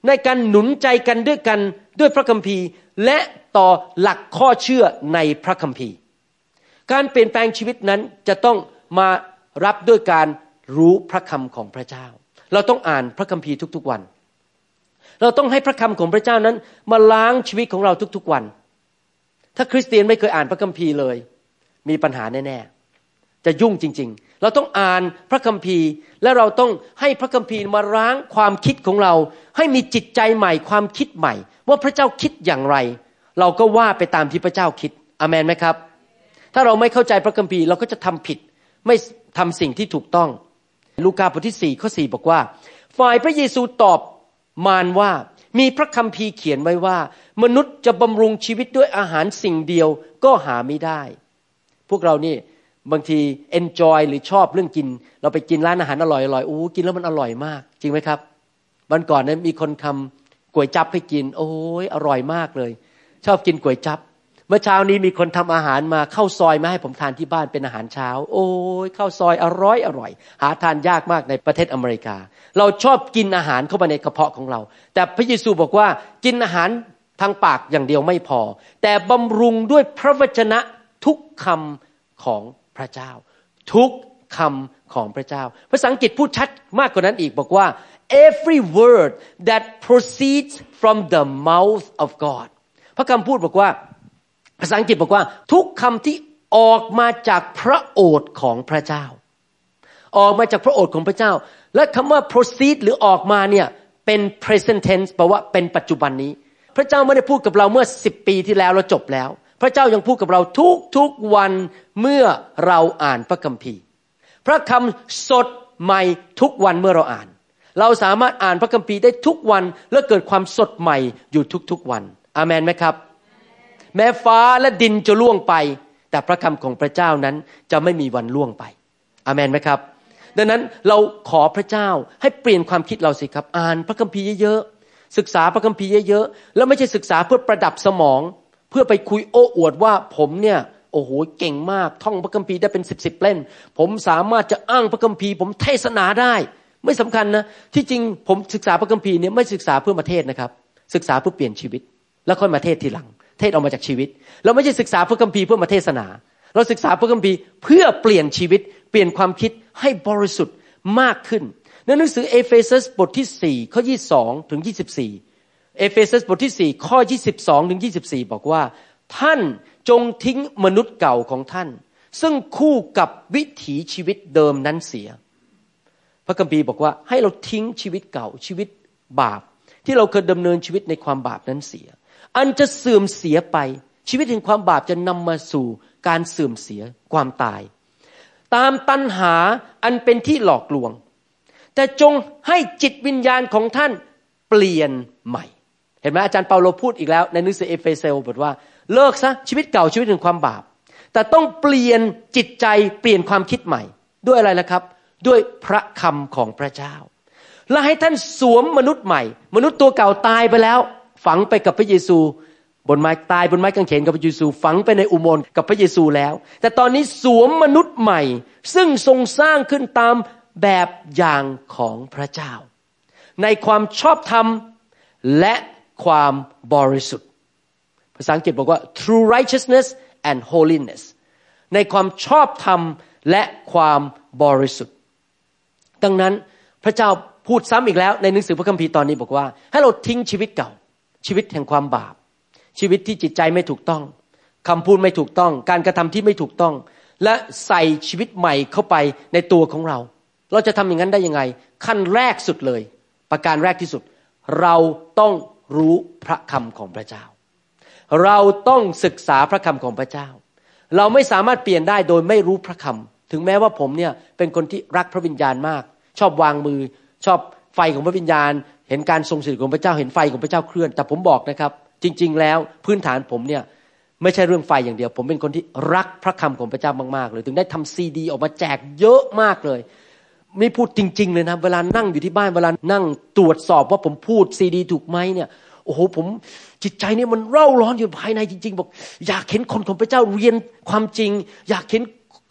ในการหนุนใจกันด้วยพระคัมภีร์และต่อหลักข้อเชื่อในพระคัมภีร์การเปลี่ยนแปลงชีวิตนั้นจะต้องมารับด้วยการรู้พระคำของพระเจ้าเราต้องอ่านพระคัมภีร์ทุกๆวันเราต้องให้พระคำของพระเจ้านั้นมาล้างชีวิตของเราทุกๆวันถ้าคริสเตียนไม่เคยอ่านพระคัมภีร์เลยมีปัญหาแน่ๆจะยุ่งจริงๆเราต้องอ่านพระคัมภีร์และเราต้องให้พระคัมภีร์มาล้างความคิดของเราให้มีจิตใจใหม่ความคิดใหม่ว่าพระเจ้าคิดอย่างไรเราก็ว่าไปตามที่พระเจ้าคิดอาเมนไหมครับถ้าเราไม่เข้าใจพระคัมภีร์เราก็จะทำผิดไม่ทำสิ่งที่ถูกต้องลูกาบทที่4ข้อ4บอกว่าฝ่ายพระเยซูตอบมารว่ามีพระคัมภีร์เขียนไว้ว่ามนุษย์จะบำรุงชีวิตด้วยอาหารสิ่งเดียวก็หาไม่ได้พวกเรานี่บางที enjoy หรือชอบเรื่องกินเราไปกินร้านอาหารอร่อยๆโอ้กินแล้วมันอร่อยมากจริงไหมครับวันก่อนนั้นมีคนทำก๋วยจั๊บให้กินโอ้ยอร่อยมากเลยชอบกินก๋วยจั๊บเมื่อเช้านี้มีคนทำอาหารมาข้าวซอยมาให้ผมทานที่บ้านเป็นอาหารเช้าโอ้ยข้าวซอยอร่อยหาทานยากมากในประเทศอเมริกาเราชอบกินอาหารเข้ามาในกระเพาะของเราแต่พระเยซูบอกว่ากินอาหารทางปากอย่างเดียวไม่พอแต่บำรุงด้วยพระวจนะทุกคำของพระเจ้าทุกคำของพระเจ้าภาษาอังกฤษพูดชัดมากกว่านั้นอีกบอกว่า every word that proceeds from the mouth of God พระคำพูดบอกว่าภาษาอังกฤษบอกว่าทุกคำที่ออกมาจากพระโอษฐ์ของพระเจ้าออกมาจากพระโอษฐ์ของพระเจ้าและคำว่า proceed หรือออกมาเนี่ยเป็น present tense แปลว่าเป็นปัจจุบันนี้พระเจ้าไม่ได้พูดกับเราเมื่อ10 ปีที่แล้วเราจบแล้วพระเจ้ายังพูดกับเราทุกวันเมื่อเราอ่านพระคัมภีร์พระคำสดใหม่ทุกวันเมื่อเราอ่านเราสามารถอ่านพระคัมภีร์ได้ทุกวันและเกิดความสดใหม่อยู่ทุกวันอาเมนไหมครับแม้ฟ้าและดินจะล่วงไปแต่พระคำของพระเจ้านั้นจะไม่มีวันล่วงไปอาเมนไหมครับดังนั้นเราขอพระเจ้าให้เปลี่ยนความคิดเราสิครับอ่านพระคัมภีร์เยอะๆศึกษาพระคัมภีร์เยอะๆแล้วไม่ใช่ศึกษาเพื่อประดับสมองเพื่อไปคุยโอ้อวดว่าผมเนี่ยโอ้โหเก่งมากท่องพระคัมภีร์ได้เป็น10เล่มผมสามารถจะอ้างพระคัมภีร์ผมเทศนาได้ไม่สำคัญนะที่จริงผมศึกษาพระคัมภีร์เนี่ยไม่ศึกษาเพื่อมาเทศนะครับศึกษาเพื่อเปลี่ยนชีวิตแล้วค่อยมาเทศทีหลังเทศออกมาจากชีวิตเราไม่ใช่ศึกษาพระคัมภีร์เพื่อมาเทศนาเราศึกษาพระคัมภีร์เพื่อเปลี่ยนชีวิตเปลี่ยนความคิดให้บริสุทธิ์มากขึ้นในหนังสือเอเฟซัสบทที่4ข้อ22ถึง24เอเฟซัสบทที่4ข้อ22ถึง24บอกว่าท่านจงทิ้งมนุษย์เก่าของท่านซึ่งคู่กับวิถีชีวิตเดิมนั้นเสียพระคัมภีร์บอกว่าให้เราทิ้งชีวิตเก่าชีวิตบาปที่เราเคยดำเนินชีวิตในความบาปนั้นเสียอันจะเสื่อมเสียไปชีวิตแห่งความบาปจะนำมาสู่การเสื่อมเสียความตายตามตัณหาอันเป็นที่หลอกลวงแต่จงให้จิตวิญญาณของท่านเปลี่ยนใหม่เห็นไหมอาจารย์เปาโลพูดอีกแล้วในหนังสือเอเฟซัสบทว่าเลิกซะชีวิตเก่าชีวิตแห่งความบาปแต่ต้องเปลี่ยนจิตใจเปลี่ยนความคิดใหม่ด้วยอะไรล่ะครับด้วยพระคำของพระเจ้าและให้ท่านสวมมนุษย์ใหม่มนุษย์ตัวเก่าตายไปแล้วฝังไปกับพระเยซูบนไม้ตายบนไม้กางเขนกับพระเยซูฝังไปในอุโมงค์กับพระเยซูแล้วแต่ตอนนี้สวมมนุษย์ใหม่ซึ่งทรงสร้างขึ้นตามแบบอย่างของพระเจ้าในความชอบธรรมและความบริสุทธิ์ภาษาอังกฤษบอกว่า true righteousness and holiness ในความชอบธรรมและความบริสุทธิ์ดังนั้นพระเจ้าพูดซ้ำอีกแล้วในหนังสือพระคัมภีร์ตอนนี้บอกว่าให้เราทิ้งชีวิตเก่าชีวิตแห่งความบาปชีวิตที่จิตใจไม่ถูกต้องคำพูดไม่ถูกต้องการกระทำที่ไม่ถูกต้องและใส่ชีวิตใหม่เข้าไปในตัวของเราเราจะทำอย่างนั้นได้ยังไงขั้นแรกสุดเลยประการแรกที่สุดเราต้องรู้พระคำของพระเจ้าเราต้องศึกษาพระคำของพระเจ้าเราไม่สามารถเปลี่ยนได้โดยไม่รู้พระคำถึงแม้ว่าผมเนี่ยเป็นคนที่รักพระวิญญาณมากชอบวางมือชอบไฟของพระวิญญาณเห็นการทรงสถิตของพระเจ้าเห็นไฟของพระเจ้าเคลื่อนแต่ผมบอกนะครับจริงๆแล้วพื้นฐานผมเนี่ยไม่ใช่เรื่องไฟอย่างเดียวผมเป็นคนที่รักพระคำของพระเจ้ามากๆเลยถึงได้ทำซีดีออกมาแจกเยอะมากเลยไม่พูดจริงๆเลยนะเวลานั่งอยู่ที่บ้านเวลานั่งตรวจสอบว่าผมพูดซีดีถูกไหมเนี่ยโอ้โหผมจิตใจนี่มันเร่าร้อนอยู่ภายในจริงๆบอกอยากเห็นคนของพระเจ้าเรียนความจริงอยากเห็น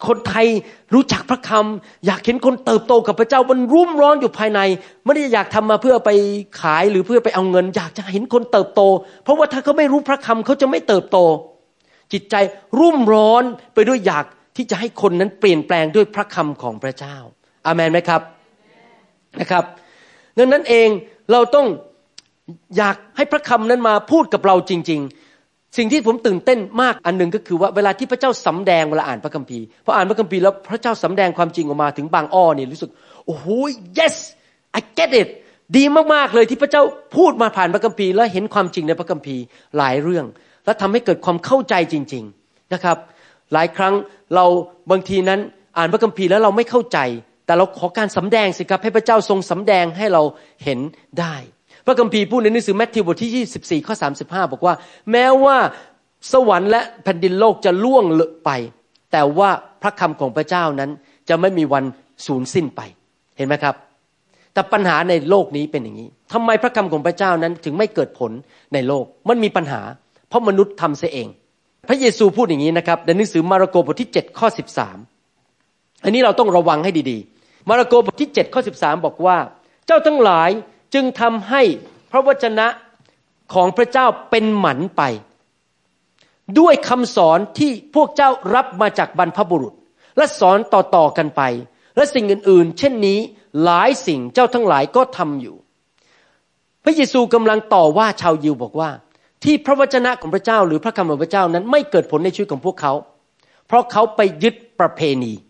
คนไทยรู้จักพระคำอยากเห็นคนเติบโตกับพระเจ้ามันรุ่มร้อนอยู่ภายในไม่ได้อยากทำมาเพื่อไปขายหรือเพื่อไปเอาเงินอยากจะเห็นคนเติบโตเพราะว่าถ้าเขาไม่รู้พระคำเขาจะไม่เติบโตจิตใจรุ่มร้อนไปด้วยอยากที่จะให้คนนั้นเปลี่ยนแปลงด้วยพระคำของพระเจ้าอาเมนไหมครับนะครับดังนั้นเองเราต้องอยากให้พระคำนั้นมาพูดกับเราจริงๆสิ่งที่ผมตื่นเต้นมากอันหนึ่งก็คือว่าเวลาที่พระเจ้าสำแดงเวลาอ่านพระคัมภีร์พออ่านพระคัมภีร์แล้วพระเจ้าสำแดงความจริงออกมาถึงบางอ้อนี่รู้สึกโอ้โห yes I get it ดีมากๆเลยที่พระเจ้าพูดมาผ่านพระคัมภีร์แล้วเห็นความจริงในพระคัมภีร์หลายเรื่องและทำให้เกิดความเข้าใจจริงๆนะครับหลายครั้งเราบางทีนั้นอ่านพระคัมภีร์แล้วเราไม่เข้าใจแต่เราขอการสำแดงสิครับให้พระเจ้าทรงสำแดงให้เราเห็นได้พระคัมภีร์พูดในหนังสือมัทธิวบทที่24ข้อ35บอกว่าแม้ว่าสวรรค์และแผ่นดินโลกจะล่วงเลยไปแต่ว่าพระคำของพระเจ้านั้นจะไม่มีวันสูญสิ้นไปเห็นไหมครับแต่ปัญหาในโลกนี้เป็นอย่างนี้ทำไมพระคำของพระเจ้านั้นถึงไม่เกิดผลในโลกมันมีปัญหาเพราะมนุษย์ทำเสียเองพระเยซูพูดอย่างนี้นะครับในหนังสือมาระโกบทที่7ข้อ13อันนี้เราต้องระวังให้ดีๆมาระโกบทที่7ข้อ13บอกว่าเจ้าทั้งหลายจึงทำให้พระวจนะของพระเจ้าเป็นหมันไปด้วยคำสอนที่พวกเจ้ารับมาจากบรรพบุรุษและสอนต่อๆกันไปและสิ่งอื่นๆเช่นนี้หลายสิ่งเจ้าทั้งหลายก็ทำอยู่พระเยซูกำลังต่อว่าชาวยิวบอกว่าที่พระวจนะของพระเจ้าหรือพระคำของพระเจ้านั้นไม่เกิดผลในชีวิตของพวกเขาเพราะเขาไปยึดประเพ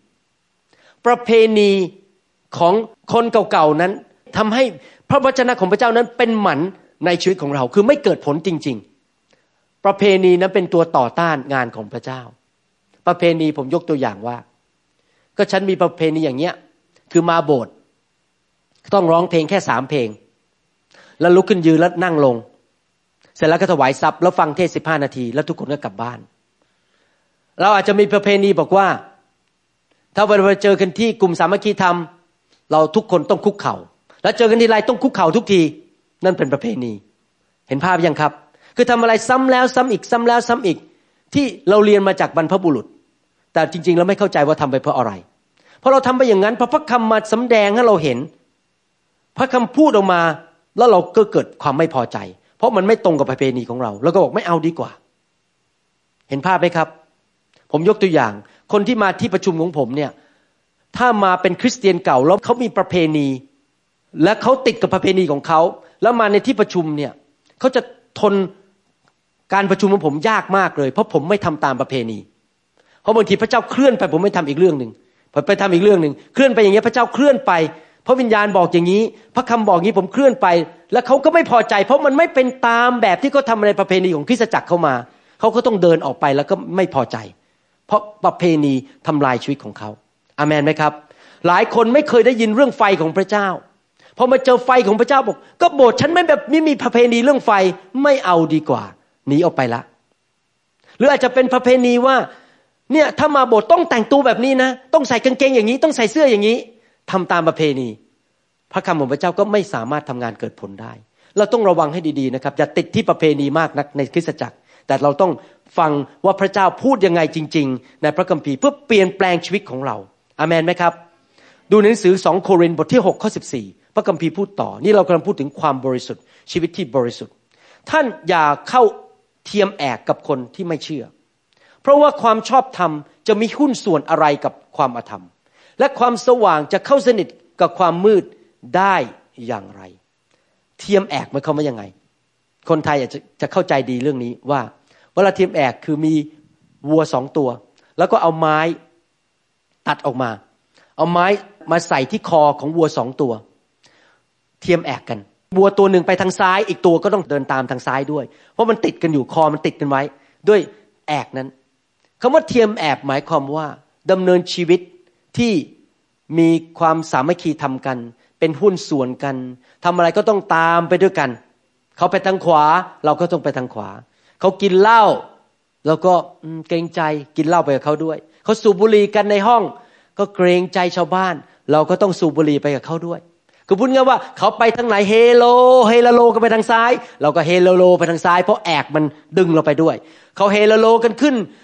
ณีของคนเก่าๆนั้นทำให้พระวจนะของพระเจ้านั้นเป็นหมันในชีวิตของเราคือไม่เกิดผลจริงๆประเพณีนั้นเป็นตัวต่อต้านงานของพระเจ้าประเพณีผมยกตัวอย่างว่าก็ฉันมีประเพณีอย่างเงี้ยคือมาโบสถ์ต้องร้องเพลงแค่3เพลงแล้วลุกขึ้นยืนแล้วนั่งลงเสร็จแล้วก็ถวายทรัพย์แล้วฟังเทศ15นาทีแล้วทุกคนก็กลับบ้านเราอาจจะมีประเพณีบอกว่าถ้าเวลาเจอกันที่กลุ่มสามัคคีธรรมเราทุกคนต้องคุกเข่าแล้วเจอกันทีไรต้องคุกเข่าทุกทีนั่นเป็นประเพณีเห็นภาพยังครับคือทำอะไรซ้ำแล้วซ้ำอีกซ้ำแล้วซ้ำอีกที่เราเรียนมาจากบรรพบุรุษแต่จริงๆเราไม่เข้าใจว่าทำไปเพราะอะไรเพราะเราทำไปอย่างนั้นพอพระคำมาสำแดงให้เราเห็นพระคำพูดออกมาแล้วเราก็เกิดความไม่พอใจเพราะมันไม่ตรงกับประเพณีของเราแล้วก็บอกไม่เอาดีกว่าเห็นภาพไหมครับผมยกตัวอย่างคนที่มาที่ประชุมของผมเนี่ยถ้ามาเป็นคริสเตียนเก่าแล้วเขามีประเพณีและเขาติดกับประเพณีของเขาแล้วมาในที่ประชุมเนี่ยเขาจะทนการประชุมของผมยากมากเลยเพราะผมไม่ทำตามประเพณีเพราะบางทีพระเจ้าเคลื่อนไปผมไม่ทำอีกเรื่องนึงผมไปทำอีกเรื่องนึงเคลื่อนไปอย่างเงี้ยพระเจ้าเคลื่อนไปเพราะวิญญาณบอกอย่างนี้พระคำบอกอย่างนี้ผมเคลื่อนไปแล้วเขาก็ไม่พอใจเพราะมันไม่เป็นตามแบบที่เขาทำในประเพณีของคริสตจักรเข้ามาเขาก็ต้องเดินออกไปแล้วก็ไม่พอใจเพราะประเพณีทำลายชีวิตของเขาอาเมนไหมครับหลายคนไม่เคยได้ยินเรื่องไฟของพระเจ้าพอมาเจอไฟของพระเจ้าบอกก็โบสถ์ฉันไม่แบบไม่มีประเพณีเรื่องไฟไม่เอาดีกว่าหนีออกไปละหรืออาจจะเป็นประเพณีว่าเนี่ยถ้ามาโบสถ์ต้องแต่งตัวแบบนี้นะต้องใส่กางเกงอย่างนี้ต้องใส่เสื้ออย่างนี้ทำตามประเพณีพระคำของพระเจ้าก็ไม่สามารถทำงานเกิดผลได้เราต้องระวังให้ดีๆนะครับอย่าติดที่ประเพณีมากนักในคริสตจักรแต่เราต้องฟังว่าพระเจ้าพูดยังไงจริงๆในพระคัมภีร์เพื่อเปลี่ยนแปลงชีวิตของเราอาเมนไหมครับดูหนังสือ2โครินธ์บทที่6ข้อ14พระคัมภีร์พูดต่อนี่เรากำลังพูดถึงความบริสุทธิ์ชีวิตที่บริสุทธิ์ท่านอย่าเข้าเทียมแอกกับคนที่ไม่เชื่อเพราะว่าความชอบธรรมจะมีหุ้นส่วนอะไรกับความอธรรมและความสว่างจะเข้าสนิทกับความมืดได้อย่างไรเทียมแอกมันเข้ามายังไงคนไทยอาจจะเข้าใจดีเรื่องนี้ว่าเวลาเทียมแอกคือมีวัว2ตัวแล้วก็เอาไม้ตัดออกมาเอาไม้มาใส่ที่คอของวัว2ตัวเทียมแอกกันวัวตัวหนึ่งไปทางซ้ายอีกตัวก็ต้องเดินตามทางซ้ายด้วยเพราะมันติดกันอยู่คอมันติดกันไว้ด้วยแอกนั้นคำว่าเทียมแอกหมายความว่าดำเนินชีวิตที่มีความสามัคคีทำกันเป็นหุ้นส่วนกันทำอะไรก็ต้องตามไปด้วยกันเขาไปทางขวาเราก็ต้องไปทางขวาเขากินเหล้าเราก็เกรงใจกินเหล้าไปกับเขาด้วยเขาสูบบุหรี่กันในห้องก็เกรงใจชาวบ้านเราก็ต้องสูบบุหรี่ไปกับเขาด้วยคือพูดง่ายว่าเขาไปทางไหนเฮโลก็ไปทางซ้ายเราก็เฮโลไปทางซ้ายเพราะแอกมันดึงเราไปด้วยเขาเฮโลกันขึ้น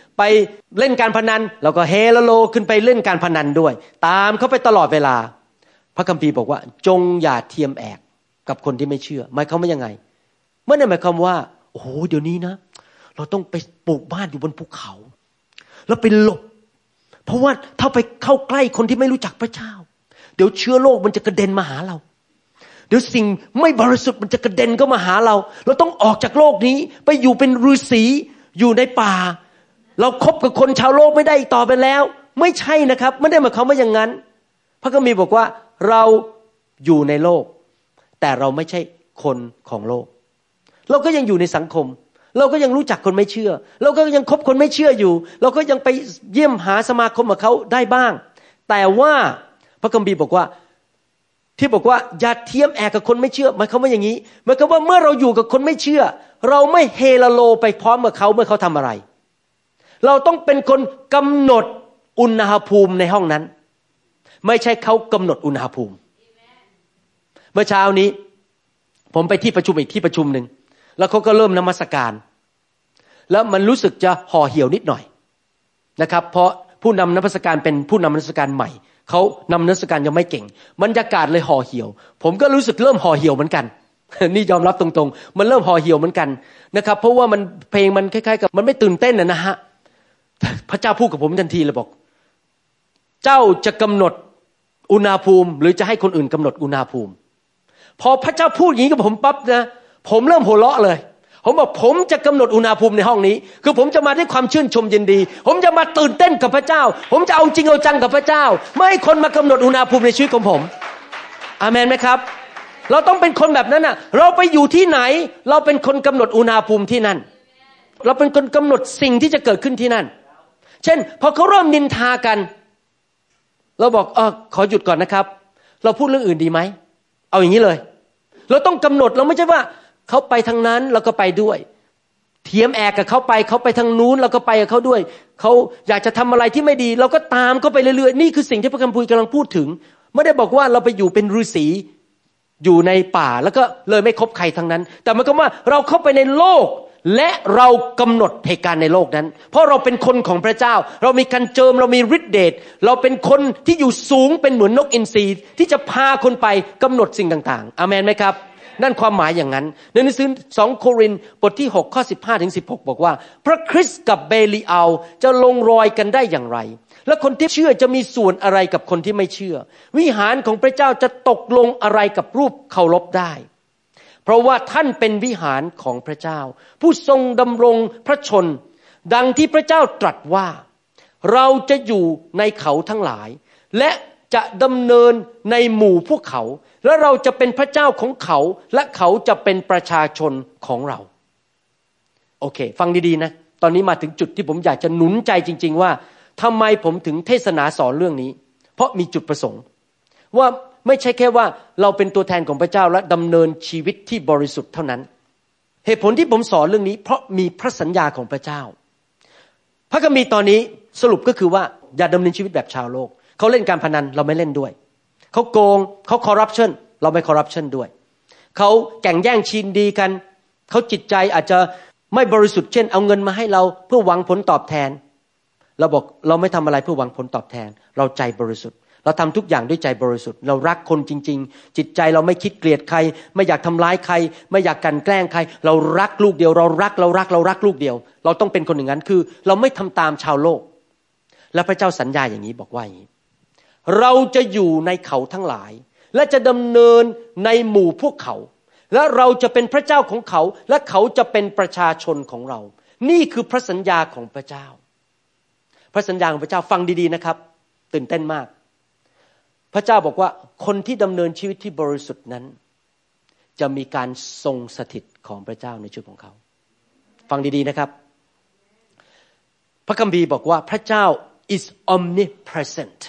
ไปเล่นการพนันเราก็เฮโลขึ้นไปเล่นการพนันด้วยตามเขาไปตลอดเวลาพระคัมภีร์บอกว่าจงอย่าเทียมแอกกับคนที่ไม่เชื่อหมายความว่ายังไงไม่ได้หมายความว่าโอ้โหเดี๋ยวนี้นะเราต้องไปปลูกบ้านอยู่บนภูเขาแล้วไปหลบเพราะว่าถ้าไปเข้าใกล้คนที่ไม่รู้จักพระเจ้าเดี๋ยวเชื้อโรคมันจะกระเด็นมาหาเราเดี๋ยวสิ่งไม่บริสุทธิ์มันจะกระเด็นเข้ามาหาเราเราต้องออกจากโลกนี้ไปอยู่เป็นฤาษีอยู่ในป่าเราคบกับคนชาวโลกไม่ได้อีกต่อไปแล้วไม่ใช่นะครับไม่ได้หมายความว่าอย่างนั้นพระคัมภีร์บอกว่าเราอยู่ในโลกแต่เราไม่ใช่คนของโลกเราก็ยังอยู่ในสังคมเราก็ยังรู้จักคนไม่เชื่อเราก็ยังคบคนไม่เชื่ออยู่เราก็ยังไปเยี่ยมหาสมาคมกับเขาได้บ้างแต่ว่าพระคัมภีร์บอกว่าที่บอกว่าอย่าเทียมแอกกับคนไม่เชื่อหมายความว่าอย่างนี้หมายความว่าเมื่อเราอยู่กับคนไม่เชื่อเราไม่เฮโลไปพร้อมกับเขาเมื่อเขาทำอะไรเราต้องเป็นคนกำหนดอุณหภูมิในห้องนั้นไม่ใช่เขากำหนดอุณหภูมิเมื่อเช้านี้ผมไปที่ประชุมอีกที่ประชุมหนึ่งแล้วเขาก็เริ่มนมัสการแล้วมันรู้สึกจะห่อเหี่ยวนิดหน่อยนะครับเพราะผู้นำนมัสการเป็นผู้นำนมัสการใหม่เขานำนมัสการยังไม่เก่งบรรยากาศเลยห่อเหี่ยวผมก็รู้สึกเริ่มห่อเหี่ยวเหมือนกัน นี่ยอมรับตรงๆมันเริ่มห่อเหี่ยวเหมือนกันนะครับเพราะว่ามันเพลงมันคล้ายๆกับมันไม่ตื่นเต้นนะฮะพระเจ้าพูดกับผมทันทีเลยบอกเจ้าจะกำหนดอุณหภูมิหรือจะให้คนอื่นกำหนดอุณหภูมิพอพระเจ้าพูดอย่างนี้กับผมปั๊บนะผมเริ่มหัวเราะเลยผมบอกผมจะกำหนดอุณหภูมิในห้องนี้คือผมจะมาด้วยความชื่นชมยินดีผมจะมาตื่นเต้นกับพระเจ้าผมจะเอาจริงเอาจังกับพระเจ้าไม่ให้คนมากำหนดอุณหภูมิในชีวิตของผมอาเมนไหมครับเราต้องเป็นคนแบบนั้นน่ะเราไปอยู่ที่ไหนเราเป็นคนกำหนดอุณหภูมิที่นั่นเราเป็นคนกำหนดสิ่งที่จะเกิดขึ้นที่นั่นเช่นพอเขาเริ่มนินทากันเราบอกขอหยุดก่อนนะครับเราพูดเรื่องอื่นดีไหมเอาอย่างนี้เลยเราต้องกำหนดเราไม่ใช่ว่าเขาไปทางนั้นเราก็ไปด้วยเทียมแอกกับเขาไปทางนู้นเราก็ไปกับเขาด้วยเขาอยากจะทำอะไรที่ไม่ดีเราก็ตามเขาไปเรื่อยๆนี่คือสิ่งที่พระคัมภีร์กำลังพูดถึงไม่ได้บอกว่าเราไปอยู่เป็นฤาษีอยู่ในป่าแล้วก็เลยไม่คบใครทั้งนั้นแต่มันก็ว่าเราเข้าไปในโลกและเรากำหนดเหตุการณ์ในโลกนั้นเพราะเราเป็นคนของพระเจ้าเรามีการเจิมเรามีฤทธิ์เดชเราเป็นคนที่อยู่สูงเป็นเหมือนนกอินทรีที่จะพาคนไปกำหนดสิ่งต่างๆอาเมนไหมครับนั่นความหมายอย่างนั้นในหนังสือ2โครินธ์บทที่6ข้อ15ถึง16บอกว่าพระคริสต์กับเบลีอัลจะลงรอยกันได้อย่างไรและคนที่เชื่อจะมีส่วนอะไรกับคนที่ไม่เชื่อวิหารของพระเจ้าจะตกลงอะไรกับรูปเคารพได้เพราะว่าท่านเป็นวิหารของพระเจ้าผู้ทรงดำรงพระชนดังที่พระเจ้าตรัสว่าเราจะอยู่ในเขาทั้งหลายและจะดำเนินในหมู่พวกเขาและเราจะเป็นพระเจ้าของเขาและเขาจะเป็นประชาชนของเราโอเคฟังดีๆนะตอนนี้มาถึงจุดที่ผมอยากจะหนุนใจจริงๆว่าทำไมผมถึงเทศนาสอนเรื่องนี้เพราะมีจุดประสงค์ว่าไม่ใช่แค่ว่าเราเป็นตัวแทนของพระเจ้าและดำเนินชีวิตที่บริสุทธิ์เท่านั้นเหตุผลที่ผมสอนเรื่องนี้เพราะมีพระสัญญาของพระเจ้าพระคัมภีร์ตอนนี้สรุปก็คือว่าอย่าดำเนินชีวิตแบบชาวโลกเขาเล่นการพนันเราไม่เล่นด้วยเขาโกงเขาคอร์รัปชันเราไม่คอร์รัปชันด้วยเขาแข่งแย่งชิงดีกันเขาจิตใจอาจจะไม่บริสุทธิ์เช่นเอาเงินมาให้เราเพื่อหวังผลตอบแทนเราบอกเราไม่ทำอะไรเพื่อหวังผลตอบแทนเราใจบริสุทธิ์เราทำทุกอย่างด้วยใจบริสุทธิ์เรารักคนจริงๆจิตใจเราไม่คิดเกลียดใครไม่อยากทำร้ายใครไม่อยากกันแกล้งใครเรารักลูกเดียวเรารักลูกเดียวเราต้องเป็นคนอย่างนั้นคือเราไม่ทำตามชาวโลกและพระเจ้าสัญญาอย่างนี้บอกว่าอย่างนี้เราจะอยู่ในเขาทั้งหลายและจะดำเนินในหมู่พวกเขาและเราจะเป็นพระเจ้าของเขาและเขาจะเป็นประชาชนของเรานี่คือพระสัญญาของพระเจ้าพระสัญญาของพระเจ้าฟังดีๆนะครับตื่นเต้นมากพระเจ้าบอกว่าคนที่ดำเนินชีวิตที่บริสุทธิ์นั้นจะมีการทรงสถิตของพระเจ้าในชีวิตของเขาฟังดีๆนะครับพระคัมภีร์บอกว่าพระเจ้า is omnipresent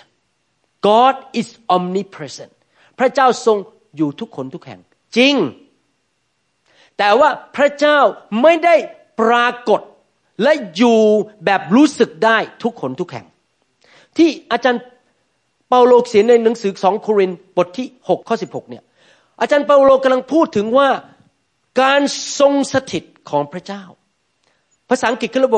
God is omnipresent พระเจ้าทรงอยู่ทุกคนทุกแห่งจริงแต่ว่าพระเจ้าไม่ได้ปรากฏและอยู่แบบรู้สึกได้ทุกคนทุกแห่งที่อาจารย์เปาโลเขียนในหนังสือ2โครินธ์บทที่6ข้อ16เนี่ยอาจารย์เปาโลกำลังพูดถึงว่าการทรงสถิตของพระเจ้าภาษาอังกฤษเขาบอก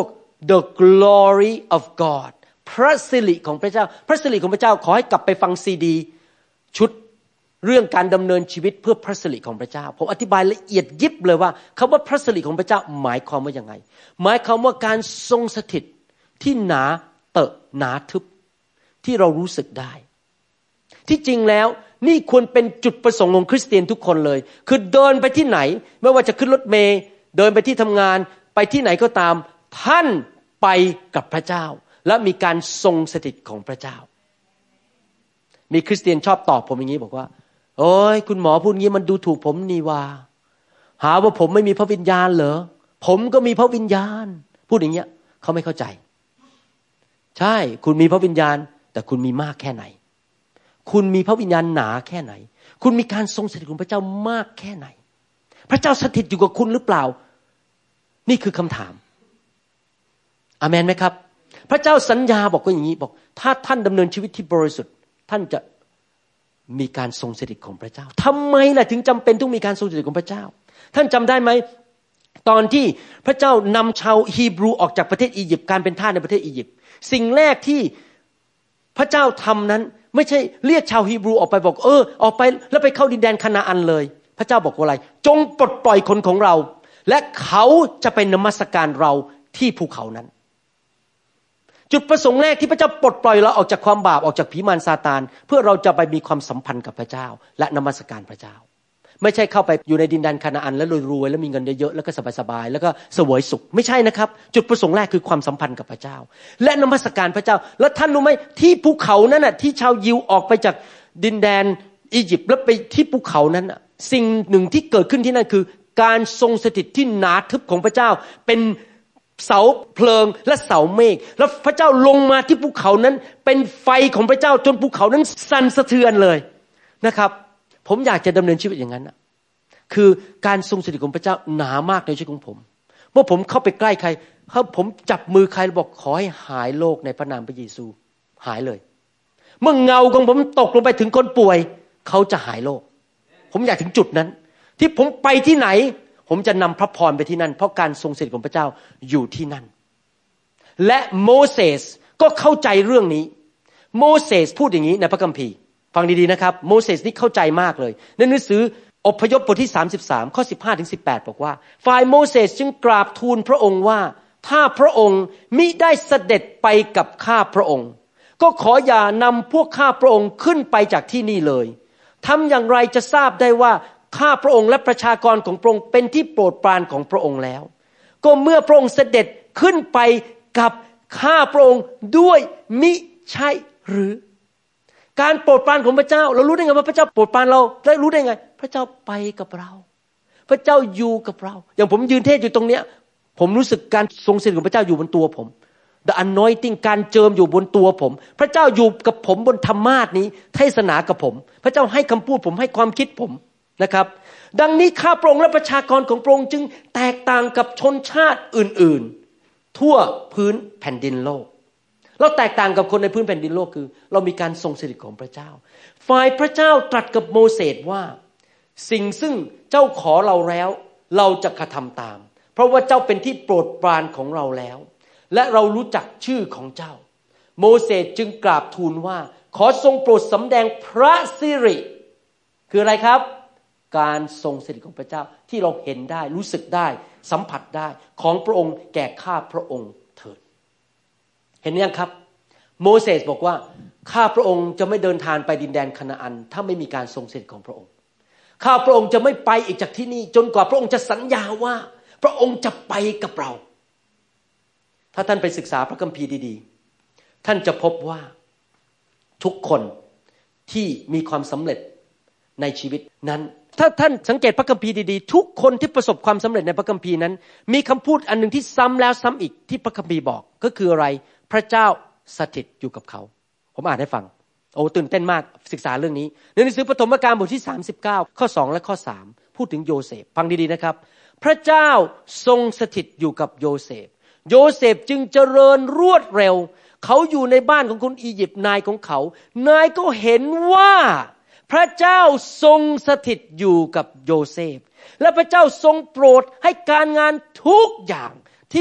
the glory of God พระสิริของพระเจ้าพระสิริของพระเจ้าขอให้กลับไปฟังซีดีชุดเรื่องการดำเนินชีวิตเพื่อพระสิริของพระเจ้าผมอธิบายละเอียดยิบเลยว่าคำว่าพระสิริของพระเจ้าหมายความว่ายังไงหมายความว่าการทรงสถิตที่หนาเตอะหนาทึบที่เรารู้สึกได้ที่จริงแล้วนี่ควรเป็นจุดประสงค์ของคริสเตียนทุกคนเลยคือเดินไปที่ไหนไม่ว่าจะขึ้นรถเมล์เดินไปที่ทำงานไปที่ไหนก็ตามท่านไปกับพระเจ้าและมีการทรงสถิตของพระเจ้ามีคริสเตียนชอบตอบผมอย่างนี้บอกว่าโอ้ยคุณหมอพูดงี้มันดูถูกผมนี่ว่าหาว่าผมไม่มีพระวิญญาณเหรอผมก็มีพระวิญญาณพูดอย่างเงี้ยเขาไม่เข้าใจใช่คุณมีพระวิญญาณแต่คุณมีมากแค่ไหนคุณมีพระวิญญาณหนาแค่ไหนคุณมีการทรงสถิตของพระเจ้ามากแค่ไหนพระเจ้าสถิตอยู่กับคุณหรือเปล่านี่คือคำถามอาเมนไหมครับพระเจ้าสัญญาบอกว่าอย่างนี้บอกถ้าท่านดำเนินชีวิตที่บริสุทธิ์ท่านจะมีการทรงสถิตของพระเจ้าทำไมล่ะถึงจำเป็นต้องมีการทรงสถิตของพระเจ้าท่านจำได้ไหมตอนที่พระเจ้านำชาวฮีบรูออกจากประเทศอียิปต์การเป็นทาสในประเทศอียิปต์สิ่งแรกที่พระเจ้าทำนั้นไม่ใช่เรียกชาวฮีบรูออกไปบอกออกไปแล้วไปเข้าดินแดนคานาอันเลยพระเจ้าบอกว่าอะไรจงปลดปล่อยคนของเราและเขาจะไปนมัสการเราที่ภูเขานั้นจุดประสงค์แรกที่พระเจ้าปลดปล่อยเราออกจากความบาปออกจากผีมารซาตานเพื่อเราจะไปมีความสัมพันธ์กับพระเจ้าและนมัสการพระเจ้าไม่ใช่เข้าไปอยู่ในดินแดนคานาอันแล้วรวยๆแล้วมีเงินเยอะๆแล้วก็สบายๆแล้วก็เสวยสุขไม่ใช่นะครับจุดประสงค์แรกคือความสัมพันธ์กับพระเจ้าและนมัสการพระเจ้าแล้วท่านรู้ไหมที่ภูเขานั้นน่ะที่ชาวยิวออกไปจากดินแดนอียิปต์แล้วไปที่ภูเขานั้นน่ะสิ่งหนึ่งที่เกิดขึ้นที่นั่นคือการทรงสถิตที่หนาทึบของพระเจ้าเป็นเสาเพลิงและเสาเมฆแล้วพระเจ้าลงมาที่ภูเขานั้นเป็นไฟของพระเจ้าจนภูเขานั้นสั่นสะเทือนเลยนะครับผมอยากจะดำเนินชีวิตอย่างนั้นคือการทรงสถิตของพระเจ้าหนามากในชีวิตของผมเมื่อผมเข้าไปใกล้ใครผมจับมือใครบอกขอให้หายโรคในพระนามพระเยซูหายเลยเมื่อเงาของผมตกลงไปถึงคนป่วยเขาจะหายโรคผมอยากถึงจุดนั้นที่ผมไปที่ไหนผมจะนำพระพรไปที่นั่นเพราะการทรงสถิตของพระเจ้าอยู่ที่นั่นและโมเสสก็เข้าใจเรื่องนี้โมเสสพูดอย่างนี้ในพระคัมภีร์ฟังดีๆนะครับโมเสสนี่เข้าใจมากเลยในหนังสืออพยพบทที่33ข้อ15ถึง18บอกว่าฝ่ายโมเสสจึงกราบทูลพระองค์ว่าถ้าพระองค์มิได้เสด็จไปกับข้าพระองค์ก็ขออย่านำพวกข้าพระองค์ขึ้นไปจากที่นี่เลยทำอย่างไรจะทราบได้ว่าข้าพระองค์และประชากรของพระองค์เป็นที่โปรดปรานของพระองค์แล้วก็เมื่อพระองค์เสด็จขึ้นไปกับข้าพระองค์ด้วยมิใช่หรือการโปรดปรานของพระเจ้าเรารู้ได้ไงว่าพระเจ้าโปรดปรานเราและรู้ได้ไงพระเจ้าไปกับเราพระเจ้าอยู่กับเราอย่างผมยืนเทศอยู่ตรงเนี้ยผมรู้สึกการทรงสถิตของพระเจ้าอยู่บนตัวผม The anointing การเจิมอยู่บนตัวผมพระเจ้าอยู่กับผมบนธรรมาสน์นี้เทศนากับผมพระเจ้าให้คำพูดผมให้ความคิดผมนะครับดังนี้ข้าพระองค์และประชากรของพระองค์จึงแตกต่างกับชนชาติอื่นๆทั่วพื้นแผ่นดินโลกเราแตกต่างกับคนในพื้นแผ่นดินโลกคือเรามีการทรงสถิตของพระเจ้าฝ่ายพระเจ้าตรัสกับโมเสสว่าสิ่งซึ่งเจ้าขอเราแล้วเราจะกระทำตามเพราะว่าเจ้าเป็นที่โปรดปรานของเราแล้วและเรารู้จักชื่อของเจ้าโมเสสจึงกราบทูลว่าขอทรงโปรดสำแดงพระสิริคืออะไรครับการทรงสถิตของพระเจ้าที่เราเห็นได้รู้สึกได้สัมผัสได้ของพระองค์แก่ข้าพระองค์เถิดเห็นยังครับโมเสสบอกว่าข้าพระองค์จะไม่เดินทางไปดินแดนคานาอันถ้าไม่มีการทรงสถิตของพระองค์ข้าพระองค์จะไม่ไปอีกจากที่นี่จนกว่าพระองค์จะสัญญาว่าพระองค์จะไปกับเราถ้าท่านไปศึกษาพระคัมภีร์ดีๆท่านจะพบว่าทุกคนที่มีความสำเร็จในชีวิตนั้นถ้าท่านสังเกตพระคัมภีร์ดีๆทุกคนที่ประสบความสำเร็จในพระคัมภีร์นั้นมีคำพูดอันนึงที่ซ้ำแล้วซ้ำอีกที่พระคัมภีร์บอกก็คืออะไรพระเจ้าสถิตอยู่กับเขาผมอ่านให้ฟังโอ้ตื่นเต้นมากศึกษาเรื่องนี้ในหนังสือปฐมกาลบทที่39ข้อ2และข้อ3พูดถึงโยเซฟฟังดีๆนะครับพระเจ้าทรงสถิตอยู่กับโยเซฟโยเซฟจึงเจริญรวดเร็วเขาอยู่ในบ้านของคนอียิปต์นายของเขานายก็เห็นว่าพระเจ้าทรงสถิตอยู่กับโยเซฟและพระเจ้าทรงโปรดให้การงานทุกอย่างที่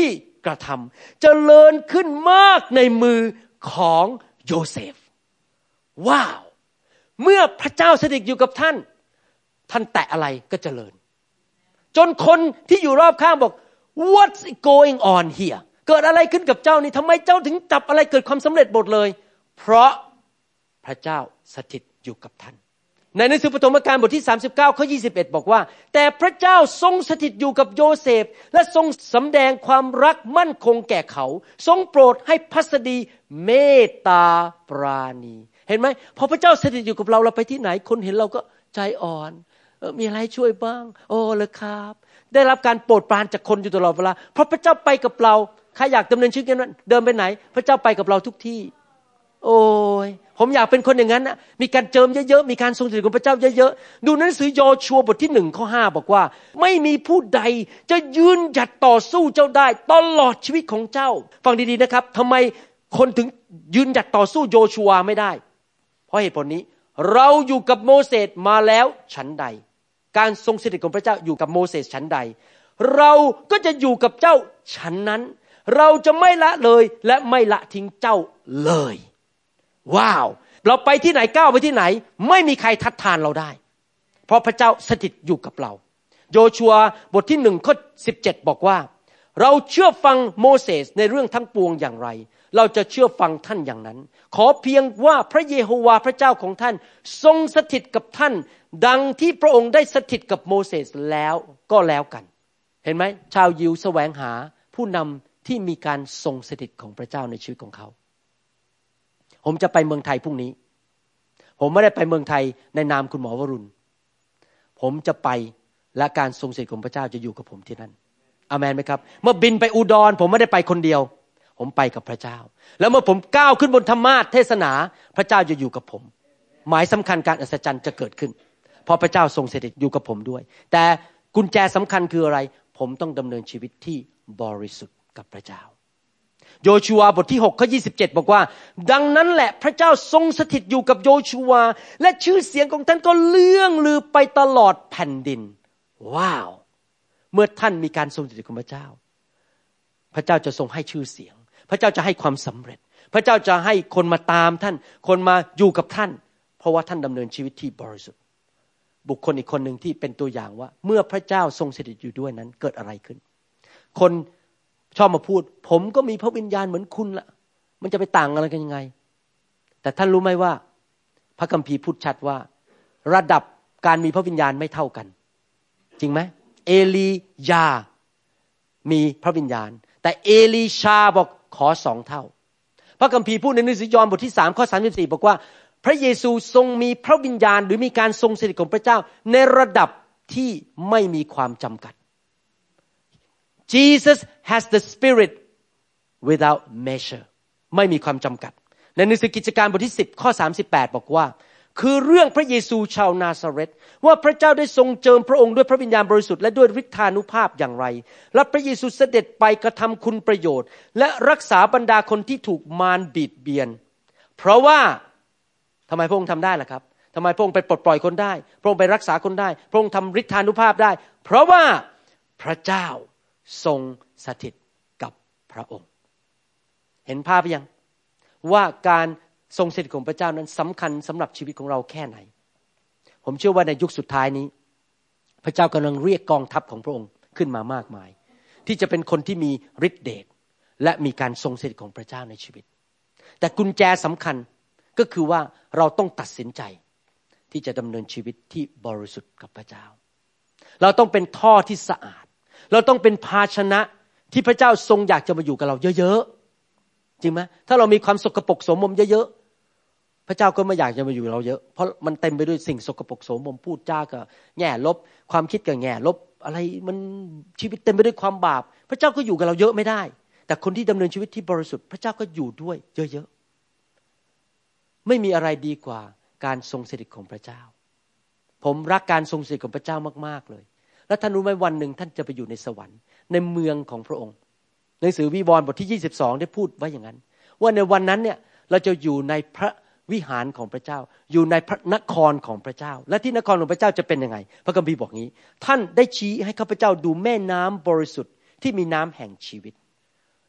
กระทำเจริญขึ้นมากในมือของโยเซฟว้าวเมื่อพระเจ้าสถิตอยู่กับท่านแตะอะไรก็เจริญจนคนที่อยู่รอบข้างบอก what's going on here เกิดอะไรขึ้นกับเจ้านี่ทำไมเจ้าถึงจับอะไรเกิดความสำเร็จหมดเลยเพราะพระเจ้าสถิตอยู่กับท่านในหนังสือปฐมกาลบทที่39ข้อ21บอกว่าแต่พระเจ้าทรงสถิตอยู่กับโยเซฟและทรงสำแดงความรักมั่นคงแก่เขาทรงโปรดให้พัสดีเมตตาปราณีเห็นไหมพอพระเจ้าสถิตอยู่กับเราไปที่ไหนคนเห็นเราก็ใจอ่อนมีอะไรช่วยบ้างโอ้เลยครับได้รับการโปรดปรานจากคนอยู่ตลอดเวลาเพราะพระเจ้าไปกับเราใครอยากดำเนินชีวิตนั้นเดินไปไหนพระเจ้าไปกับเราทุกที่โอ้ยผมอยากเป็นคนอย่างนั้นนะมีการเจิมเยอะๆมีการทรงสถิตของพระเจ้าเยอะๆดูหนังสือโยชัวบทที่1ข้อ5บอกว่าไม่มีผู้ใดจะยืนหยัดต่อสู้เจ้าได้ตลอดชีวิตของเจ้าฟังดีๆนะครับทำไมคนถึงยืนหยัดต่อสู้โยชัวไม่ได้เพราะเหตุผลนี้เราอยู่กับโมเสสมาแล้วฉันใดการทรงสถิตของพระเจ้าอยู่กับโมเสสฉันใดเราก็จะอยู่กับเจ้าฉันนั้นเราจะไม่ละเลยและไม่ละทิ้งเจ้าเลยว้าวเราไปที่ไหนก้าวไปที่ไหนไม่มีใครทัดทานเราได้เพราะพระเจ้าสถิตอยู่กับเราโยชัวบทที่1ข้อ17บอกว่าเราเชื่อฟังโมเสสในเรื่องทั้งปวงอย่างไรเราจะเชื่อฟังท่านอย่างนั้นขอเพียงว่าพระเยโฮวาห์พระเจ้าของท่านทรงสถิตกับท่านดังที่พระองค์ได้สถิตกับโมเสสแล้วก็แล้วกันเห็นไหมชาวยิวแสวงหาผู้นำที่มีการทรงสถิตของพระเจ้าในชีวิตของเขาผมจะไปเมืองไทยพรุ่งนี้ผมไม่ได้ไปเมืองไทยในนามคุณหมอวรุณผมจะไปและการทรงสถิตของพระเจ้าจะอยู่กับผมที่นั่นอาเมนไหมครับเมื่อบินไปอุดรผมไม่ได้ไปคนเดียวผมไปกับพระเจ้าแล้วเมื่อผมก้าวขึ้นบนธรรมาสน์เทศนาพระเจ้าจะอยู่กับผมหมายสำคัญการอัศจรรย์จะเกิดขึ้นเพราะพระเจ้าทรงสถิตอยู่กับผมด้วยแต่กุญแจสำคัญคืออะไรผมต้องดำเนินชีวิตที่บริสุทธิ์กับพระเจ้าโยชัวบทที่6ข้อ27บอกว่าดังนั้นแหละพระเจ้าทรงสถิตอยู่กับโยชัวและชื่อเสียงของท่านก็เลื่องลือไปตลอดแผ่นดินว้าวเมื่อท่านมีการทรงสถิตของพระเจ้าพระเจ้าจะทรงให้ชื่อเสียงพระเจ้าจะให้ความสำเร็จพระเจ้าจะให้คนมาตามท่านคนมาอยู่กับท่านเพราะว่าท่านดำเนินชีวิตที่บริสุทธิ์บุคคลอีกคนหนึ่งที่เป็นตัวอย่างว่าเมื่อพระเจ้าทรงสถิตอยู่ด้วยนั้นเกิดอะไรขึ้นคนชอบมาพูดผมก็มีพระวิญญาณเหมือนคุณละมันจะไปต่างอะไรกันยังไงแต่ท่านรู้ไหมว่าพระคัมภีร์พูดชัดว่าระดับการมีพระวิญญาณไม่เท่ากันจริงไหมเอลียามีพระวิญญาณแต่เอลีชาบอกขอ2 เท่าพระคัมภีร์พูดในหนังสือยอห์นบทที่3ข้อ34บอกว่าพระเยซูทรงมีพระวิญญาณหรือมีการทรงสถิตของพระเจ้าในระดับที่ไม่มีความจำกัดJesus has the Spirit without measure ไม่มีความจำกัดในหนังสือกิจการบทที่10ข้อ38บอกว่าคือเรื่องพระเยซูชาวนาซาเรตว่าพระเจ้าได้ทรงเจิมพระองค์ด้วยพระวิญญาณบริสุทธิ์และด้วยฤทธานุภาพอย่างไรและพระเยซูเสด็จไปกระทำคุณประโยชน์และรักษาบรรดาคนที่ถูกมารบีดเบียนเพราะว่าทำไมพระองค์ทำได้ล่ะครับทำไมพระองค์ไปปลดปล่อยคนได้พระองค์ไปรักษาคนได้พระองค์ทำฤทธานุภาพได้เพราะว่าพระเจ้าทรงสถิตกับพระองค์เห็นภาพยังว่าการทรงสถิตของพระเจ้านั้นสำคัญสำหรับชีวิตของเราแค่ไหนผมเชื่อว่าในยุคสุดท้ายนี้พระเจ้ากำลังเรียกกองทัพของพระองค์ขึ้นมามากมายที่จะเป็นคนที่มีฤทธิ์เดชและมีการทรงสถิตของพระเจ้าในชีวิตแต่กุญแจสำคัญก็คือว่าเราต้องตัดสินใจที่จะดำเนินชีวิตที่บริสุทธิ์กับพระเจ้าเราต้องเป็นท่อที่สะอาดเราต้องเป็นภาชนะที่พระเจ้าทรงอยากจะมาอยู่กับเราเยอะๆจริงไหมถ้าเรามีความสกปรกโสมมเยอะๆพระเจ้าก็ไม่อยากจะมาอยู่เราเยอะเพราะมันเต็มไปด้วยสิ่งสกปรกโสมมพูดจาก็แง่ลบความคิดก็แง่ลบอะไรมันชีวิตเต็มไปด้วยความบาปพระเจ้าก็อยู่กับเราเยอะไม่ได้แต่คนที่ดำเนินชีวิตที่บริสุทธิ์พระเจ้าก็อยู่ด้วยเยอะๆไม่มีอะไรดีกว่าการทรงสถิตของพระเจ้าผมรักการทรงสถิตของพระเจ้ามากๆเลยแล้วท่านรู้ไหมวันหนึ่งท่านจะไปอยู่ในสวรรค์ในเมืองของพระองค์หนังสือวิวรณ์บทที่22ได้พูดไว้อย่างนั้นว่าในวันนั้นเนี่ยเราจะอยู่ในพระวิหารของพระเจ้าอยู่ในพระนครของพระเจ้าและที่นครของพระเจ้าจะเป็นยังไงพระคัมภีร์บอกงี้ท่านได้ชี้ให้ข้าพเจ้าดูแม่น้ำบริสุทธิ์ที่มีน้ำแห่งชีวิต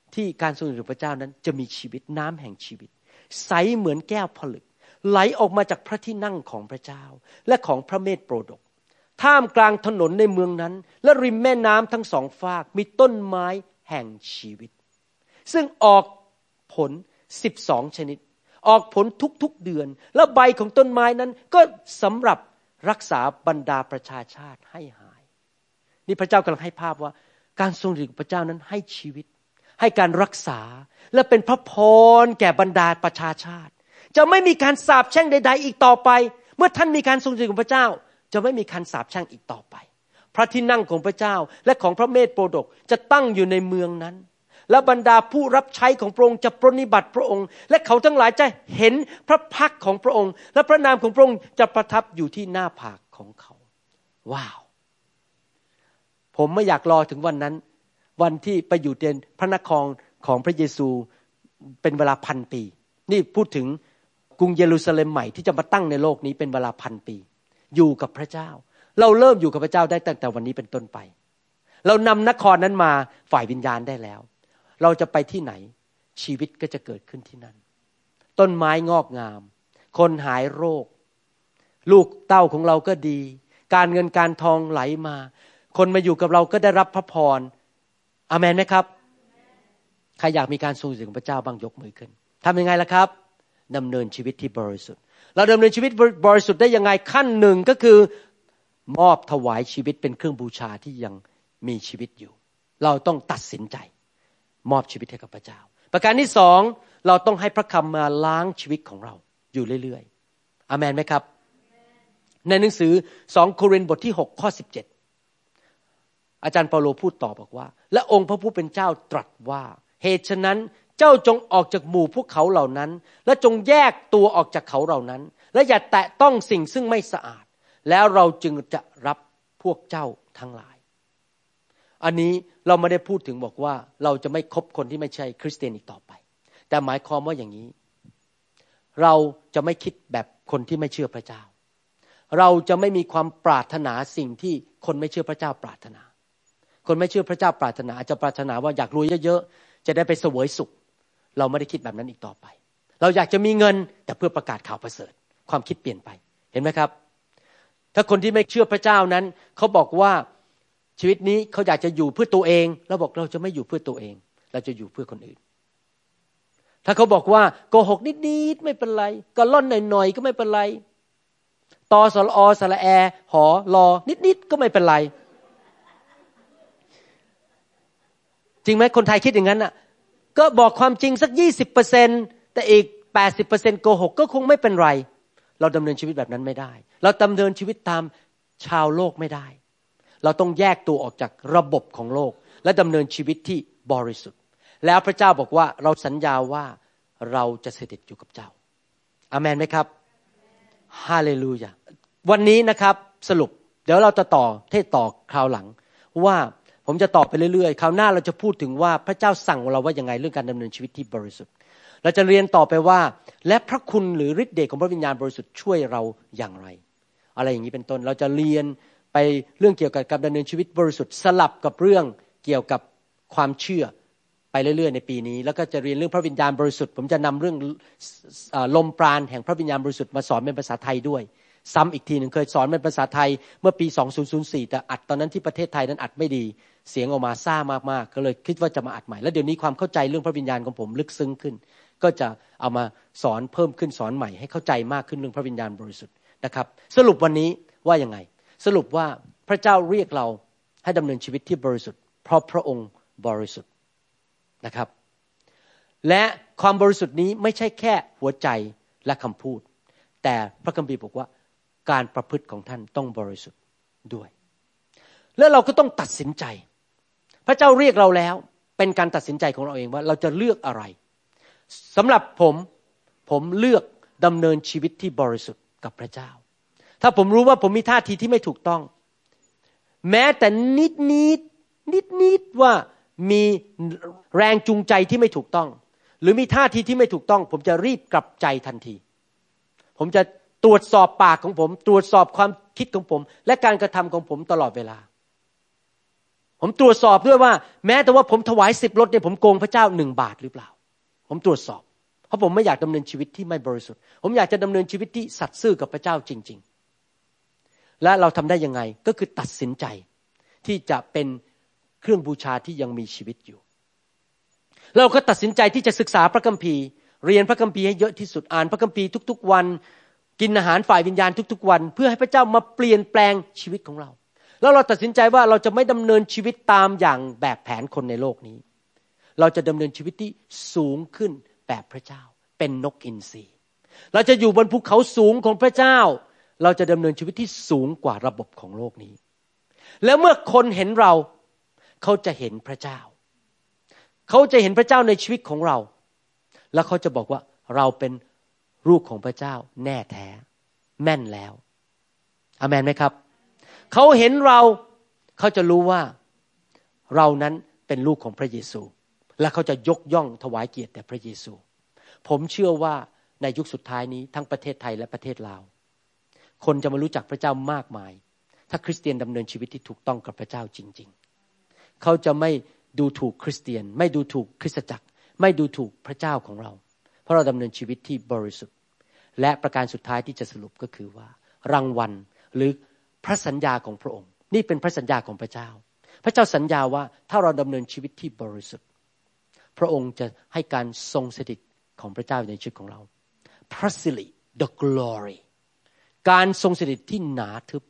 ที่การทรงสถิตของพระเจ้านั้นจะมีชีวิตน้ำแห่งชีวิตใสเหมือนแก้วผลึกไหลออกมาจากพระที่นั่งของพระเจ้าและของพระเมธโปรดกท่ามกลางถนนในเมืองนั้นและริมแม่น้ำทั้งสองฝากมีต้นไม้แห่งชีวิตซึ่งออกผล12ชนิดออกผลทุกๆเดือนและใบของต้นไม้นั้นก็สำหรับรักษาบรรดาประชาชาติให้หายนี่พระเจ้ากำลังให้ภาพว่าการทรงสถิตของพระเจ้านั้นให้ชีวิตให้การรักษาและเป็นพระพรแก่บรรดาประชาชาติจะไม่มีการสาปแช่งใดๆอีกต่อไปเมื่อท่านมีการทรงสถิตของพระเจ้าจะไม่มีการสาปแช่งอีกต่อไปพระที่นั่งของพระเจ้าและของพระเมธโปรดกจะตั้งอยู่ในเมืองนั้นและบรรดาผู้รับใช้ของพระองค์จะปรนนิบัติพระองค์และเขาทั้งหลายจะเห็นพระพักตร์ของพระองค์และพระนามของพระองค์จะประทับอยู่ที่หน้าผากของเขาว้าวผมไม่อยากรอถึงวันนั้นวันที่ไปอยู่ในพระนครของพระเยซูเป็นเวลา1,000 ปีนี่พูดถึงกรุงเยรูซาเล็มใหม่ที่จะมาตั้งในโลกนี้เป็นเวลา1,000 ปีอยู่กับพระเจ้าเราเริ่มอยู่กับพระเจ้าได้ตั้งแต่วันนี้เป็นต้นไปเรานำนครนั้นมาฝ่ายวิญญาณได้แล้วเราจะไปที่ไหนชีวิตก็จะเกิดขึ้นที่นั่นต้นไม้งอกงามคนหายโรคลูกเต้าของเราก็ดีการเงินการทองไหลมาคนมาอยู่กับเราก็ได้รับพระพรอาเมนไหมครับใครอยากมีการทรงสถิตของพระเจ้าบ้างยกมือขึ้นทำยังไงล่ะครับดำเนินชีวิตที่บริสุทธิ์เราดำเนินชีวิตบริสุทธิ์ได้ยังไงขั้นหนึ่งก็คือมอบถวายชีวิตเป็นเครื่องบูชาที่ยังมีชีวิตอยู่เราต้องตัดสินใจมอบชีวิตให้กับพระเจ้าประการที่สองเราต้องให้พระคำมาล้างชีวิตของเราอยู่เรื่อยๆอาเมนไหมครับในหนังสือ2โครินธ์บทที่6ข้อ17อาจารย์เปาโลพูดต่อบอกว่าและองค์พระผู้เป็นเจ้าตรัสว่าเหตุฉะนั้นเจ้าจงออกจากหมู่พวกเขาเหล่านั้นและจงแยกตัวออกจากเขาเหล่านั้นและอย่าแตะต้องสิ่งซึ่งไม่สะอาดแล้วเราจึงจะรับพวกเจ้าทั้งหลายอันนี้เราไม่ได้พูดถึงบอกว่าเราจะไม่คบคนที่ไม่ใช่คริสเตียนอีกต่อไปแต่หมายความว่าอย่างนี้เราจะไม่คิดแบบคนที่ไม่เชื่อพระเจ้าเราจะไม่มีความปรารถนาสิ่งที่คนไม่เชื่อพระเจ้าปรารถนาคนไม่เชื่อพระเจ้าปรารถนาอาจจะปรารถนาว่าอยากรวยเยอะๆจะได้ไปเสวยสุขเราไม่ได้คิดแบบนั้นอีกต่อไปเราอยากจะมีเงินแต่เพื่อประกาศข่าวประเสริฐความคิดเปลี่ยนไปเห็นไหมครับถ้าคนที่ไม่เชื่อพระเจ้านั้นเขาบอกว่าชีวิตนี้เขาอยากจะอยู่เพื่อตัวเองเราบอกเราจะไม่อยู่เพื่อตัวเองเราจะอยู่เพื่อคนอื่นถ้าเขาบอกว่าโกหกนิดๆไม่เป็นไรก็ล่อนหน่อยๆก็ไม่เป็นไรตอสลอสระแอหอรอนิดๆก็ไม่เป็นไรจริงไหมคนไทยคิดอย่างนั้นน่ะก็บอกความจริงสัก 20% แต่อีก 80% โกหกก็คงไม่เป็นไรเราดำเนินชีวิตแบบนั้นไม่ได้เราดำเนินชีวิตตามชาวโลกไม่ได้เราต้องแยกตัวออกจากระบบของโลกและดำเนินชีวิตที่บริสุทธิ์แล้วพระเจ้าบอกว่าเราสัญญาว่าเราจะสถิตอยู่กับเจ้าอาเมนไหมครับฮาเลลูยาวันนี้นะครับสรุปเดี๋ยวเราจะเทศต่อคราวหลังว่าผมจะต่อไปเรื่อยๆคราวหน้าเราจะพูดถึงว่าพระเจ้าสั่งเราว่ายังไงเรื่องการดำเนินชีวิตที่บริสุทธิ์เราจะเรียนต่อไปว่าและพระคุณหรือฤทธิ์เดชของพระวิญญาณบริสุทธิ์ช่วยเราอย่างไรอะไรอย่างนี้เป็นต้นเราจะเรียนไปเรื่องเกี่ยวกับการดำเนินชีวิตบริสุทธิ์สลับกับเรื่องเกี่ยวกับความเชื่อไปเรื่อยๆในปีนี้แล้วก็จะเรียนเรื่องพระวิญญาณบริสุทธิ์ผมจะนำเรื่องลมปราณแห่งพระวิญญาณบริสุทธิ์มาสอนเป็นภาษาไทยด้วยซ้ำอีกทีนึงเคยสอนเป็นภาษาไทยเมื่อปี2004แต่อัดตอนนั้นที่ประเทศไทยนั้นอัดไม่ดีเสียงออกมาซ่ามากๆก็เลยคิดว่าจะมาอัดใหม่แล้วเดี๋ยวนี้ความเข้าใจเรื่องพระวิญญาณของผมลึกซึ้งขึ้นก็จะเอามาสอนเพิ่มขึ้นสอนใหม่ให้เข้าใจมากขึ้นเรื่องพระวิญญาณบริสุทธิ์นะครับสรุปวันนี้ว่ายังไงสรุปว่าพระเจ้าเรียกเราให้ดำเนินชีวิตที่บริสุทธิ์เพราะพระองค์บริสุทธิ์นะครับและความบริสุทธิ์นี้ไม่ใช่แค่หัวใจและคำพูดแต่พระคัมภีร์บอกว่าการประพฤติของท่านต้องบริสุทธิ์ด้วยแล้วเราก็ต้องตัดสินใจพระเจ้าเรียกเราแล้วเป็นการตัดสินใจของเราเองว่าเราจะเลือกอะไรสำหรับผมเลือกดำเนินชีวิตที่บริสุทธิ์กับพระเจ้าถ้าผมรู้ว่าผมมีท่าทีที่ไม่ถูกต้องแม้แต่นิดว่ามีแรงจูงใจที่ไม่ถูกต้องหรือมีท่าทีที่ไม่ถูกต้องผมจะรีบกลับใจทันทีผมจะตรวจสอบปากของผมตรวจสอบความคิดของผมและการกระทำของผมตลอดเวลาผมตรวจสอบด้วยว่าแม้แต่ว่าผมถวาย10 รถเนี่ยผมโกงพระเจ้า1 บาทหรือเปล่าผมตรวจสอบเพราะผมไม่อยากดำเนินชีวิตที่ไม่บริสุทธิ์ผมอยากจะดำเนินชีวิตที่สัตย์ซื่อกับพระเจ้าจริงๆและเราทำได้ยังไงก็คือตัดสินใจที่จะเป็นเครื่องบูชาที่ยังมีชีวิตอยู่เราก็ตัดสินใจที่จะศึกษาพระคัมภีร์เรียนพระคัมภีร์ให้เยอะที่สุดอ่านพระคัมภีร์ทุกๆวันกินอาหารฝ่ายวิญญาณทุกๆวันเพื่อให้พระเจ้ามาเปลี่ยนแปลงชีวิตของเราแล้วเราตัดสินใจว่าเราจะไม่ดำเนินชีวิตตามอย่างแบบแผนคนในโลกนี้เราจะดำเนินชีวิตที่สูงขึ้นแบบพระเจ้าเป็นนกอินทรีเราจะอยู่บนภูเขาสูงของพระเจ้าเราจะดำเนินชีวิตที่สูงกว่าระบบของโลกนี้แล้วเมื่อคนเห็นเราเขาจะเห็นพระเจ้าเขาจะเห็นพระเจ้าในชีวิตของเราแล้วเขาจะบอกว่าเราเป็นลูกของพระเจ้าแน่แท้แม่นแล้วอาเมนไหมครับเขาเห็นเราเขาจะรู้ว่าเรานั้นเป็นลูกของพระเยซูและเขาจะยกย่องถวายเกียรติแด่พระเยซูผมเชื่อว่าในยุคสุดท้ายนี้ทั้งประเทศไทยและประเทศลาวคนจะมารู้จักพระเจ้ามากมายถ้าคริสเตียนดำเนินชีวิตที่ถูกต้องกับพระเจ้าจริงๆเขาจะไม่ดูถูกคริสเตียนไม่ดูถูกคริสตจักรไม่ดูถูกพระเจ้าของเราเพราะเราดำเนินชีวิตที่บริสุทธิ์และประการสุดท้ายที่จะสรุปก็คือว่ารางวัลหรือพระสัญญาของพระองค์นี่เป็นพระสัญญาของพระเจ้าพระเจ้าสัญญาว่าถ้าเราดำเนินชีวิตที่บริสุทธิ์พระองค์จะให้การทรงสถิตของพระเจ้าในชีวิตของเราพระสิริ the glory การทรงสถิตที่หนาทึบ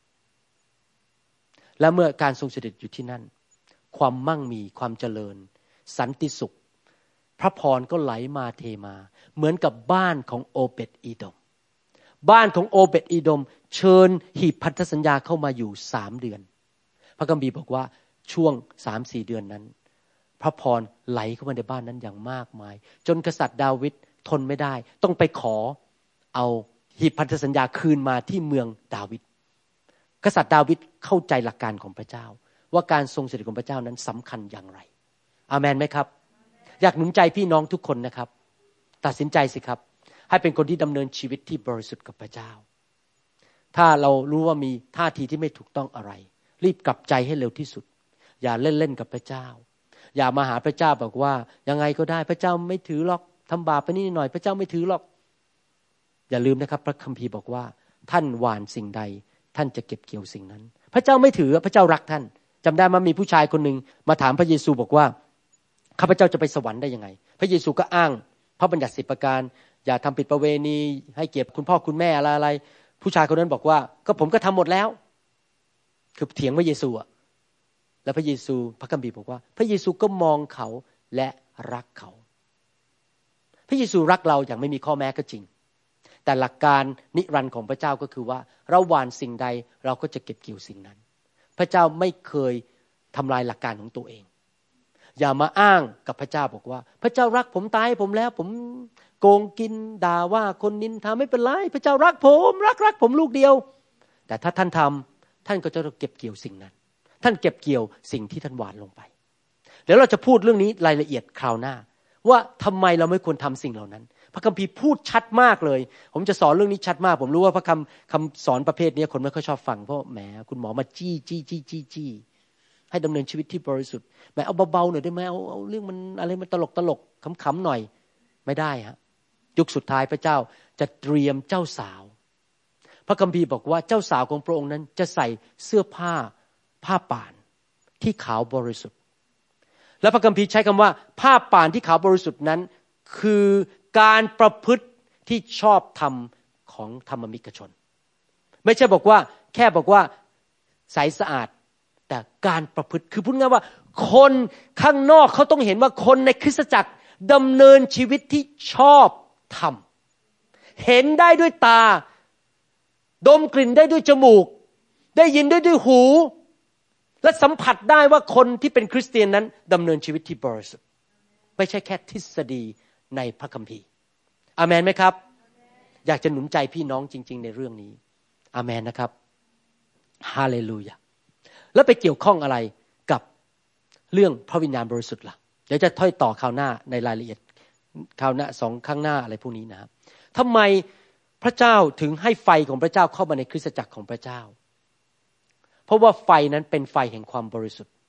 และเมื่อการทรงสถิตอยู่ที่นั่นความมั่งมีความเจริญสันติสุขพระพรก็ไหลมาเทมาเหมือนกับบ้านของโอเบดอีโดมบ้านของโอเบดอีโดมเชิญหีบพันธสัญญาเข้ามาอยู่3 เดือนพระคัมภีร์บอกว่าช่วง 3-4 เดือนนั้นพระพรไหลเข้ามาในบ้านนั้นอย่างมากมายจนกษัตริย์ดาวิดทนไม่ได้ต้องไปขอเอาหีบพันธสัญญาคืนมาที่เมืองดาวิดกษัตริย์ดาวิดเข้าใจหลักการของพระเจ้าว่าการทรงสถิตของพระเจ้านั้นสำคัญอย่างไรอาเมนไหมครับอยากหนุนใจพี่น้องทุกคนนะครับตัดสินใจสิครับให้เป็นคนที่ดำเนินชีวิตที่บริสุทธิ์กับพระเจ้าถ้าเรารู้ว่ามีท่าทีที่ไม่ถูกต้องอะไรรีบกลับใจให้เร็วที่สุดอย่าเล่นๆกับพระเจ้าอย่ามาหาพระเจ้าบอกว่ายังไงก็ได้พระเจ้าไม่ถือหรอกทำบาปไปนิดหน่อยพระเจ้าไม่ถือหรอกอย่าลืมนะครับพระคัมภีร์บอกว่าท่านหว่านสิ่งใดท่านจะเก็บเกี่ยวสิ่งนั้นพระเจ้าไม่ถือพระเจ้ารักท่านจำได้มามีผู้ชายคนหนึ่งมาถามพระเยซูบอกว่าข้าพเจ้าจะไปสวรรค์ได้ยังไงพระเยซูก็อ้างพระบัญญัติ10 ประการอย่าทำผิดประเวณีให้เกียรติคุณพ่อคุณแม่อะไรผู้ชายคนนั้นบอกว่าก็ผมก็ทำหมดแล้วคือเถียงพระเยซูอะแล้วพระเยซูพระคัมภีร์บอกว่าพระเยซูก็มองเขาและรักเขาพระเยซูรักเราอย่างไม่มีข้อแม้ก็จริงแต่หลักการนิรันดร์ของพระเจ้าก็คือว่าเราหว่านสิ่งใดเราก็จะเก็บเกี่ยวสิ่งนั้นพระเจ้าไม่เคยทำลายหลักการของตัวเองอย่ามาอ้างกับพระเจ้าบอกว่าพระเจ้ารักผมตายให้ผมแล้วผมโกงกินด่าว่าคนนินทาไม่เป็นไรพระเจ้ารักผมรักผมลูกเดียวแต่ถ้าท่านทำท่านก็จะเก็บเกี่ยวสิ่งนั้นท่านเก็บเกี่ยวสิ่งที่ท่านหว่านลงไปเดี๋ยวเราจะพูดเรื่องนี้รายละเอียดคราวหน้าว่าทำไมเราไม่ควรทำสิ่งเหล่านั้นพระคัมภีร์พูดชัดมากเลยผมจะสอนเรื่องนี้ชัดมากผมรู้ว่าพระคำสอนประเภทนี้คนไม่ค่อยชอบฟังเพราะแหมคุณหมอมาจี้ให้ดำเนินชีวิตที่บริสุทธิ์แหมเอาเบาๆหน่อยได้ไหมเอาเรื่องมันอะไรมันตลกขำๆหน่อยไม่ได้ฮะยุคสุดท้ายพระเจ้าจะเตรียมเจ้าสาวพระคัมภีร์บอกว่าเจ้าสาวของพระองค์นั้นจะใส่เสื้อผ้าป่านที่ขาวบริสุทธิ์และพระคัมภีร์ใช้คำว่าผ้าป่านที่ขาวบริสุทธิ์นั้นคือการประพฤติที่ชอบธรรมของธรรมมิกชนไม่ใช่บอกว่าแค่บอกว่าใสสะอาดแต่การประพฤติคือพูดง่ายว่าคนข้างนอกเขาต้องเห็นว่าคนในคริสตจักรดำเนินชีวิตที่ชอบธรรมเห็นได้ด้วยตาดมกลิ่นได้ด้วยจมูกได้ยินได้ด้วยหูและสัมผัสได้ว่าคนที่เป็นคริสเตียนนั้นดำเนินชีวิตที่บริสุทธิ์ไม่ใช่แค่ทฤษฎีในพระคัมภีร์อาเมนไหมครับอยากจะหนุนใจพี่น้องจริงๆในเรื่องนี้อาเมนนะครับฮาเลลูยาแล้วไปเกี่ยวข้องอะไรกับเรื่องพระวิญญาณบริสุทธิ์ล่ะเดี๋ยวจะถ้อยต่อคราวหน้าในรายละเอียดคราวหน้า2 ครั้งหน้าอะไรพวกนี้นะครับทำไมพระเจ้าถึงให้ไฟของพระเจ้าเข้ามาในคริสตจักรของพระเจ้าเพราะว่าไฟนั้นเป็นไฟแห่งความบริสุทธิ์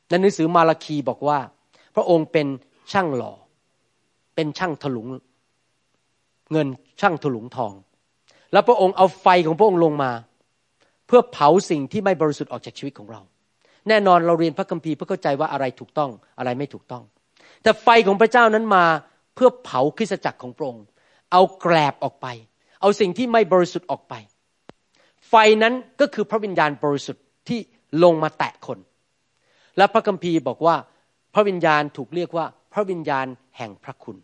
ในหนังสือมาราคีบอกว่าพระองค์เป็นช่างหล่อเป็นช่างถลุงเงินช่างถลุงทองแล้วพระองค์เอาไฟของพระองค์ลงมาเพื่อเผาสิ่งที่ไม่บริสุทธิ์ออกจากชีวิตของเราแน่นอนเราเรียนพระคัมภีร์เพื่อเข้าใจว่าอะไรถูกต้องอะไรไม่ถูกต้องแต่ไฟของพระเจ้านั้นมาเพื่อเผาคริสตจักรของพระองค์เอาแกลบออกไปเอาสิ่งที่ไม่บริสุทธิ์ออกไปไฟนั้นก็คือพระวิญญาณบริสุทธิ์ที่ลงมาแตะคนและพระคัมภีร์บอกว่าพระวิญญาณถูกเรียกว่าพระวิญญาณแห่งพระคุณ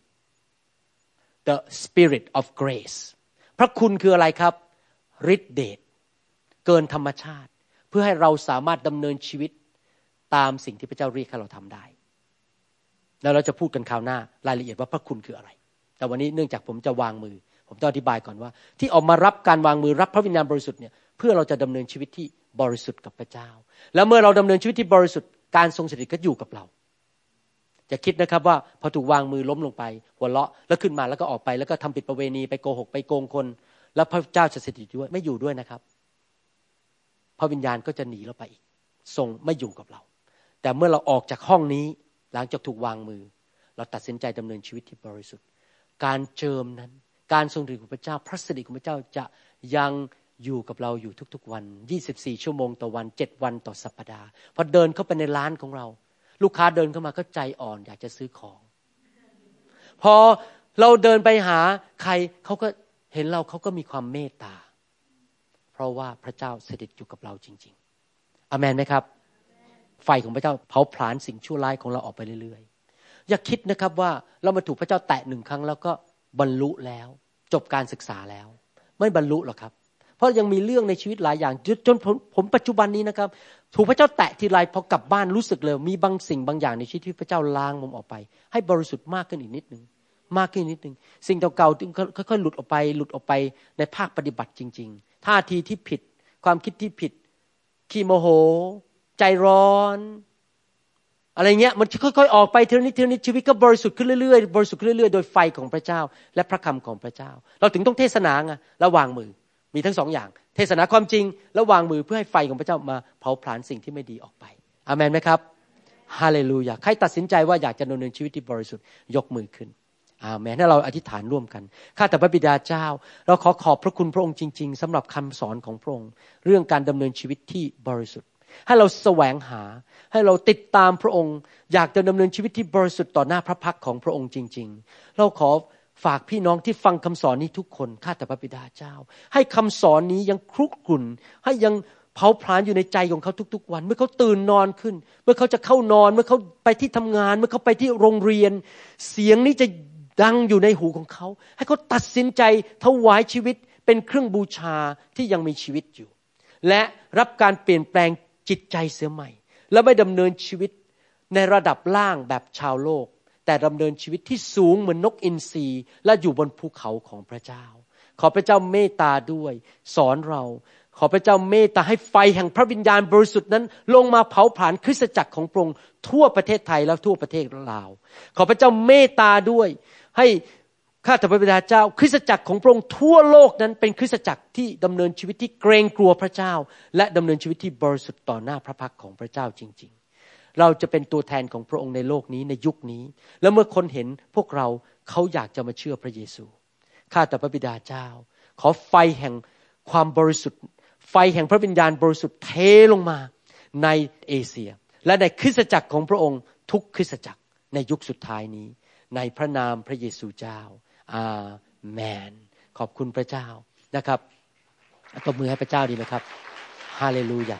the spirit of grace พระคุณคืออะไรครับฤทธิเดชเกินธรรมชาติเพื่อให้เราสามารถดำเนินชีวิตตามสิ่งที่พระเจ้าเรียกให้เราทำได้แล้วเราจะพูดกันคราวหน้ารายละเอียดว่าพระคุณคืออะไรแต่วันนี้เนื่องจากผมจะวางมือผมต้องอธิบายก่อนว่าที่ออกมารับการวางมือรับพระวิญญาณบริสุทธิ์เนี่ยเพื่อเราจะดำเนินชีวิตที่บริสุทธิ์กับพระเจ้าแล้วเมื่อเราดำเนินชีวิตที่บริสุทธิ์การทรงสถิตก็อยู่กับเราอย่าคิดนะครับว่าพอถูกวางมือล้มลงไปหัวเราะแล้วขึ้นมาแล้วก็ออกไปแล้วก็ทำผิดประเวณีไปโกหกไปโกงคนแล้วพระเจ้าจะสถิตด้วยไม่อยู่ด้วยนะครับพระวิญญาณก็จะหนีเราไปอีกทรงไม่อยู่กับเราแต่เมื่อเราออกจากห้องนี้หลังจากถูกวางมือเราตัดสินใจดำเนินชีวิตที่บริสุทธิ์การเจิมนั้นการทรงสถิตของพระเจ้าพระสิริของพระเจ้าจะยังอยู่กับเราอยู่ทุกๆวัน24ชั่วโมงต่อวัน7วันต่อสัปดาห์พอเดินเข้าไปในร้านของเราลูกค้าเดินเข้ามาก็ใจอ่อนอยากจะซื้อของพอเราเดินไปหาใครเขาก็เห็นเราเขาก็มีความเมตตาเพราะว่าพระเจ้าสถิตอยู่กับเราจริงๆอาเมนไหมครับไฟของพระเจ้าเผาผลาญสิ่งชั่วร้ายของเราออกไปเรื่อยๆอย่าคิดนะครับว่าเรามาถูกพระเจ้าแตะ1ครั้งแล้วก็บรรลุแล้วจบการศึกษาแล้วไม่บรรลุหรอกครับเพราะยังมีเรื่องในชีวิตหลายอย่างจนผมปัจจุบันนี้นะครับถูกพระเจ้าแตะทีไรพอกลับบ้านรู้สึกเลยมีบางสิ่งบางอย่างในชีวิตที่พระเจ้าล้างผมออกไปให้บริสุทธิ์มากขึ้นอีกนิดนึงมากขึ้นนิดนึงสิ่งเก่าๆค่อยๆหลุดออกไปในภาคปฏิบัติจริงๆท่าทีที่ผิดความคิดที่ผิดขี้โมโหใจร้อนอะไรเงี้ยมันค่อยๆออกไปทีละนิดชีวิตก็บริสุทธิ์ขึ้นเรื่อยๆบริสุทธิ์ขึ้นเรื่อยๆโดยไฟของพระเจ้าและพระคำของพระเจ้าเราถึงต้องเทศนาไงแล้ววางมือมีทั้งสองอย่างเทศนาความจริงแล้ววางมือเพื่อให้ไฟของพระเจ้ามาเผาผลาญสิ่งที่ไม่ดีออกไปอาเมนไหมครับฮาเลลูยาใครตัดสินใจว่าอยากจะดำเนินชีวิตที่บริสุทธิ์ยกมือขึ้นอาเมนให้เราอธิษฐานร่วมกันข้าแต่พระบิดาเจ้าเราขอบพระคุณพระองค์จริงๆสำหรับคำสอนของพระองค์เรื่องการดำเนินชีวิตที่บริสุทธิ์ให้เราแสวงหาให้เราติดตามพระองค์อยากจะดำเนินชีวิตที่บริสุทธิ์ต่อหน้าพระพักของพระองค์จริงๆเราขอฝากพี่น้องที่ฟังคำสอนนี้ทุกคนข้าแต่พระบิดาเจ้าให้คำสอนนี้ยังครุกรุ่นให้ยังเผาผลาญอยู่ในใจของเขาทุกๆวันเมื่อเขาตื่นนอนขึ้นเมื่อเขาจะเข้านอนเมื่อเขาไปที่ทำงานเมื่อเขาไปที่โรงเรียนเสียงนี้จะดังอยู่ในหูของเขาให้เขาตัดสินใจถวายชีวิตเป็นเครื่องบูชาที่ยังมีชีวิตอยู่และรับการเปลี่ยนแปลงจิตใจเสียใหม่และไม่ดำเนินชีวิตในระดับล่างแบบชาวโลกแต่ดำเนินชีวิตที่สูงเหมือนนกอินทรีและอยู่บนภูเขาของพระเจ้าขอพระเจ้าเมตตาด้วยสอนเราขอพระเจ้าเมตตาให้ไฟแห่งพระวิญญาณบริสุทธิ์นั้นลงมาเผาผลาญคริสตจักรของพระองค์ทั่วประเทศไทยและทั่วประเทศลาวขอพระเจ้าเมตตาด้วยให้ข้าแต่พระบิดาเจ้าคริสตจักรของพระองค์ทั่วโลกนั้นเป็นคริสตจักรที่ดำเนินชีวิตที่เกรงกลัวพระเจ้าและดำเนินชีวิตที่บริสุทธิ์ต่อหน้าพระพักของพระเจ้าจริงๆเราจะเป็นตัวแทนของพระองค์ในโลกนี้ในยุคนี้แล้วเมื่อคนเห็นพวกเราเขาอยากจะมาเชื่อพระเยซูข้าแต่พระบิดาเจ้าขอไฟแห่งความบริสุทธิ์ไฟแห่งพระวิญญาณบริสุทธิ์เทลงมาในเอเชียและในคริสตจักรของพระองค์ทุกคริสตจักรในยุคสุดท้ายนี้ในพระนามพระเยซูเจ้าอาเมนขอบคุณพระเจ้านะครับตบมือให้พระเจ้าดีไหมครับฮาเลลูยา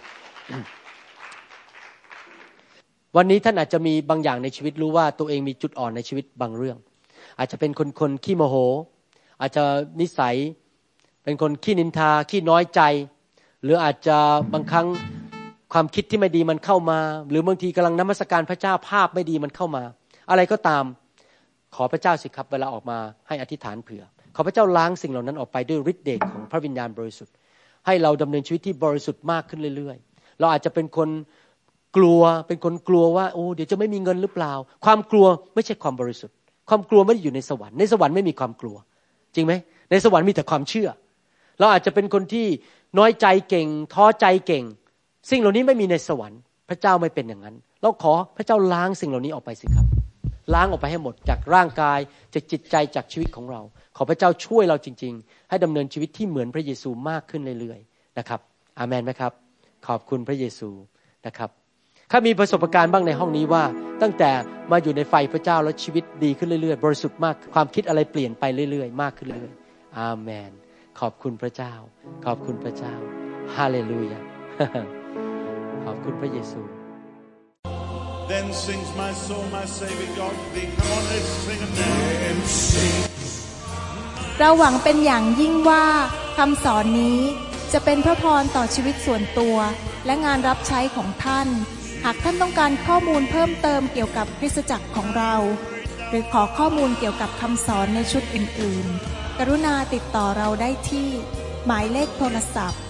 วันนี้ท่านอาจจะมีบางอย่างในชีวิตรู้ว่าตัวเองมีจุดอ่อนในชีวิตบางเรื่องอาจจะเป็นคนขี้โมโหอาจจะนิสัยเป็นคนขี้นินทาขี้น้อยใจหรืออาจจะบางครั้งความคิดที่ไม่ดีมันเข้ามาหรือบางทีกำลังนมัสการพระเจ้าภาพไม่ดีมันเข้ามาอะไรก็ตามขอพระเจ้าสิครับเวลาออกมาให้อธิษฐานเผื่อขอพระเจ้าล้างสิ่งเหล่านั้นออกไปด้วยฤทธิ์เดชของพระวิญญาณบริสุทธิ์ให้เราดำเนินชีวิตที่บริสุทธิ์มากขึ้นเรื่อยๆเราอาจจะเป็นคนกลัวว่าโอ้เดี๋ยวจะไม่มีเงินหรือเปล่าความกลัวไม่ใช่ความบริสุทธิ์ความกลัวไม่ได้อยู่ในสวรรค์ในสวรรค์ไม่มีความกลัวจริงไหมในสวรรค์มีแต่ความเชื่อเราอาจจะเป็นคนที่น้อยใจเก่งท้อใจเก่งสิ่งเหล่านี้ไม่มีในสวรรค์พระเจ้าไม่เป็นอย่างนั้นเราขอพระเจ้าล้างสิ่งเหล่านี้ออกไปสิครับล้างออกไปให้หมดจากร่างกายจากจิตใจจากชีวิตของเราขอพระเจ้าช่วยเราจริงๆให้ดำเนินชีวิตที่เหมือนพระเยซูมากขึ้นเรื่อยๆนะครับอาเมนไหมครับขอบคุณพระเยซูนะครับข้ามีประสบการณ์บ้างในห้องนี้ว่าตั้งแต่มาอยู่ในไฟพระเจ้าแล้วชีวิตดีขึ้นเรื่อยๆบริสุทธิ์มากความคิดอะไรเปลี่ยนไปเรื่อยๆมากขึ้นเรื่อยๆอาเมนขอบคุณพระเจ้าขอบคุณพระเจ้าฮาเลลูยา ขอบคุณพระเยซู Then sings my soul, my Savior God to thee. Come on, let's sing it now. And sing. เราหวังเป็นอย่างยิ่งว่าคำสอนนี้จะเป็นพระพรต่อชีวิตส่วนตัวและงานรับใช้ของท่านหากท่านต้องการข้อมูลเพิ่มเติมเกี่ยวกับคริสตจักรของเราหรือขอข้อมูลเกี่ยวกับคำสอนในชุดอื่นๆกรุณาติดต่อเราได้ที่หมายเลขโทรศัพท์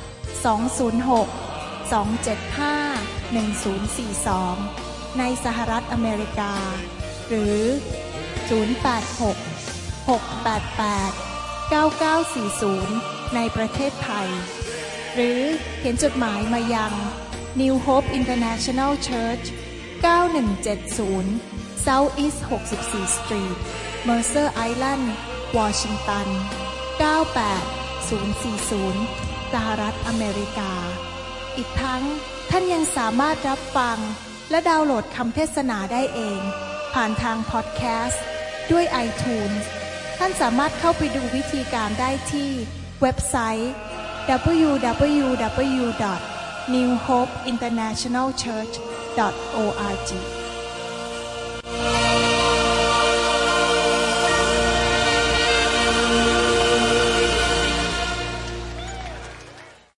206-275-1042ในสหรัฐอเมริกาหรือ086-688-9940ในประเทศไทยหรือเขียนจดหมายมายัง New Hope International Church 9170 South East 64 Street Mercer Island Washington 98040 สหรัฐอเมริกาอีกทั้งท่านยังสามารถรับฟังและดาวน์โหลดคำเทศนาได้เองผ่านทางพอดแคสต์ด้วย iTunes ท่านสามารถเข้าไปดูวิธีการได้ที่เว็บไซต์ www.newhopeinternationalchurch.org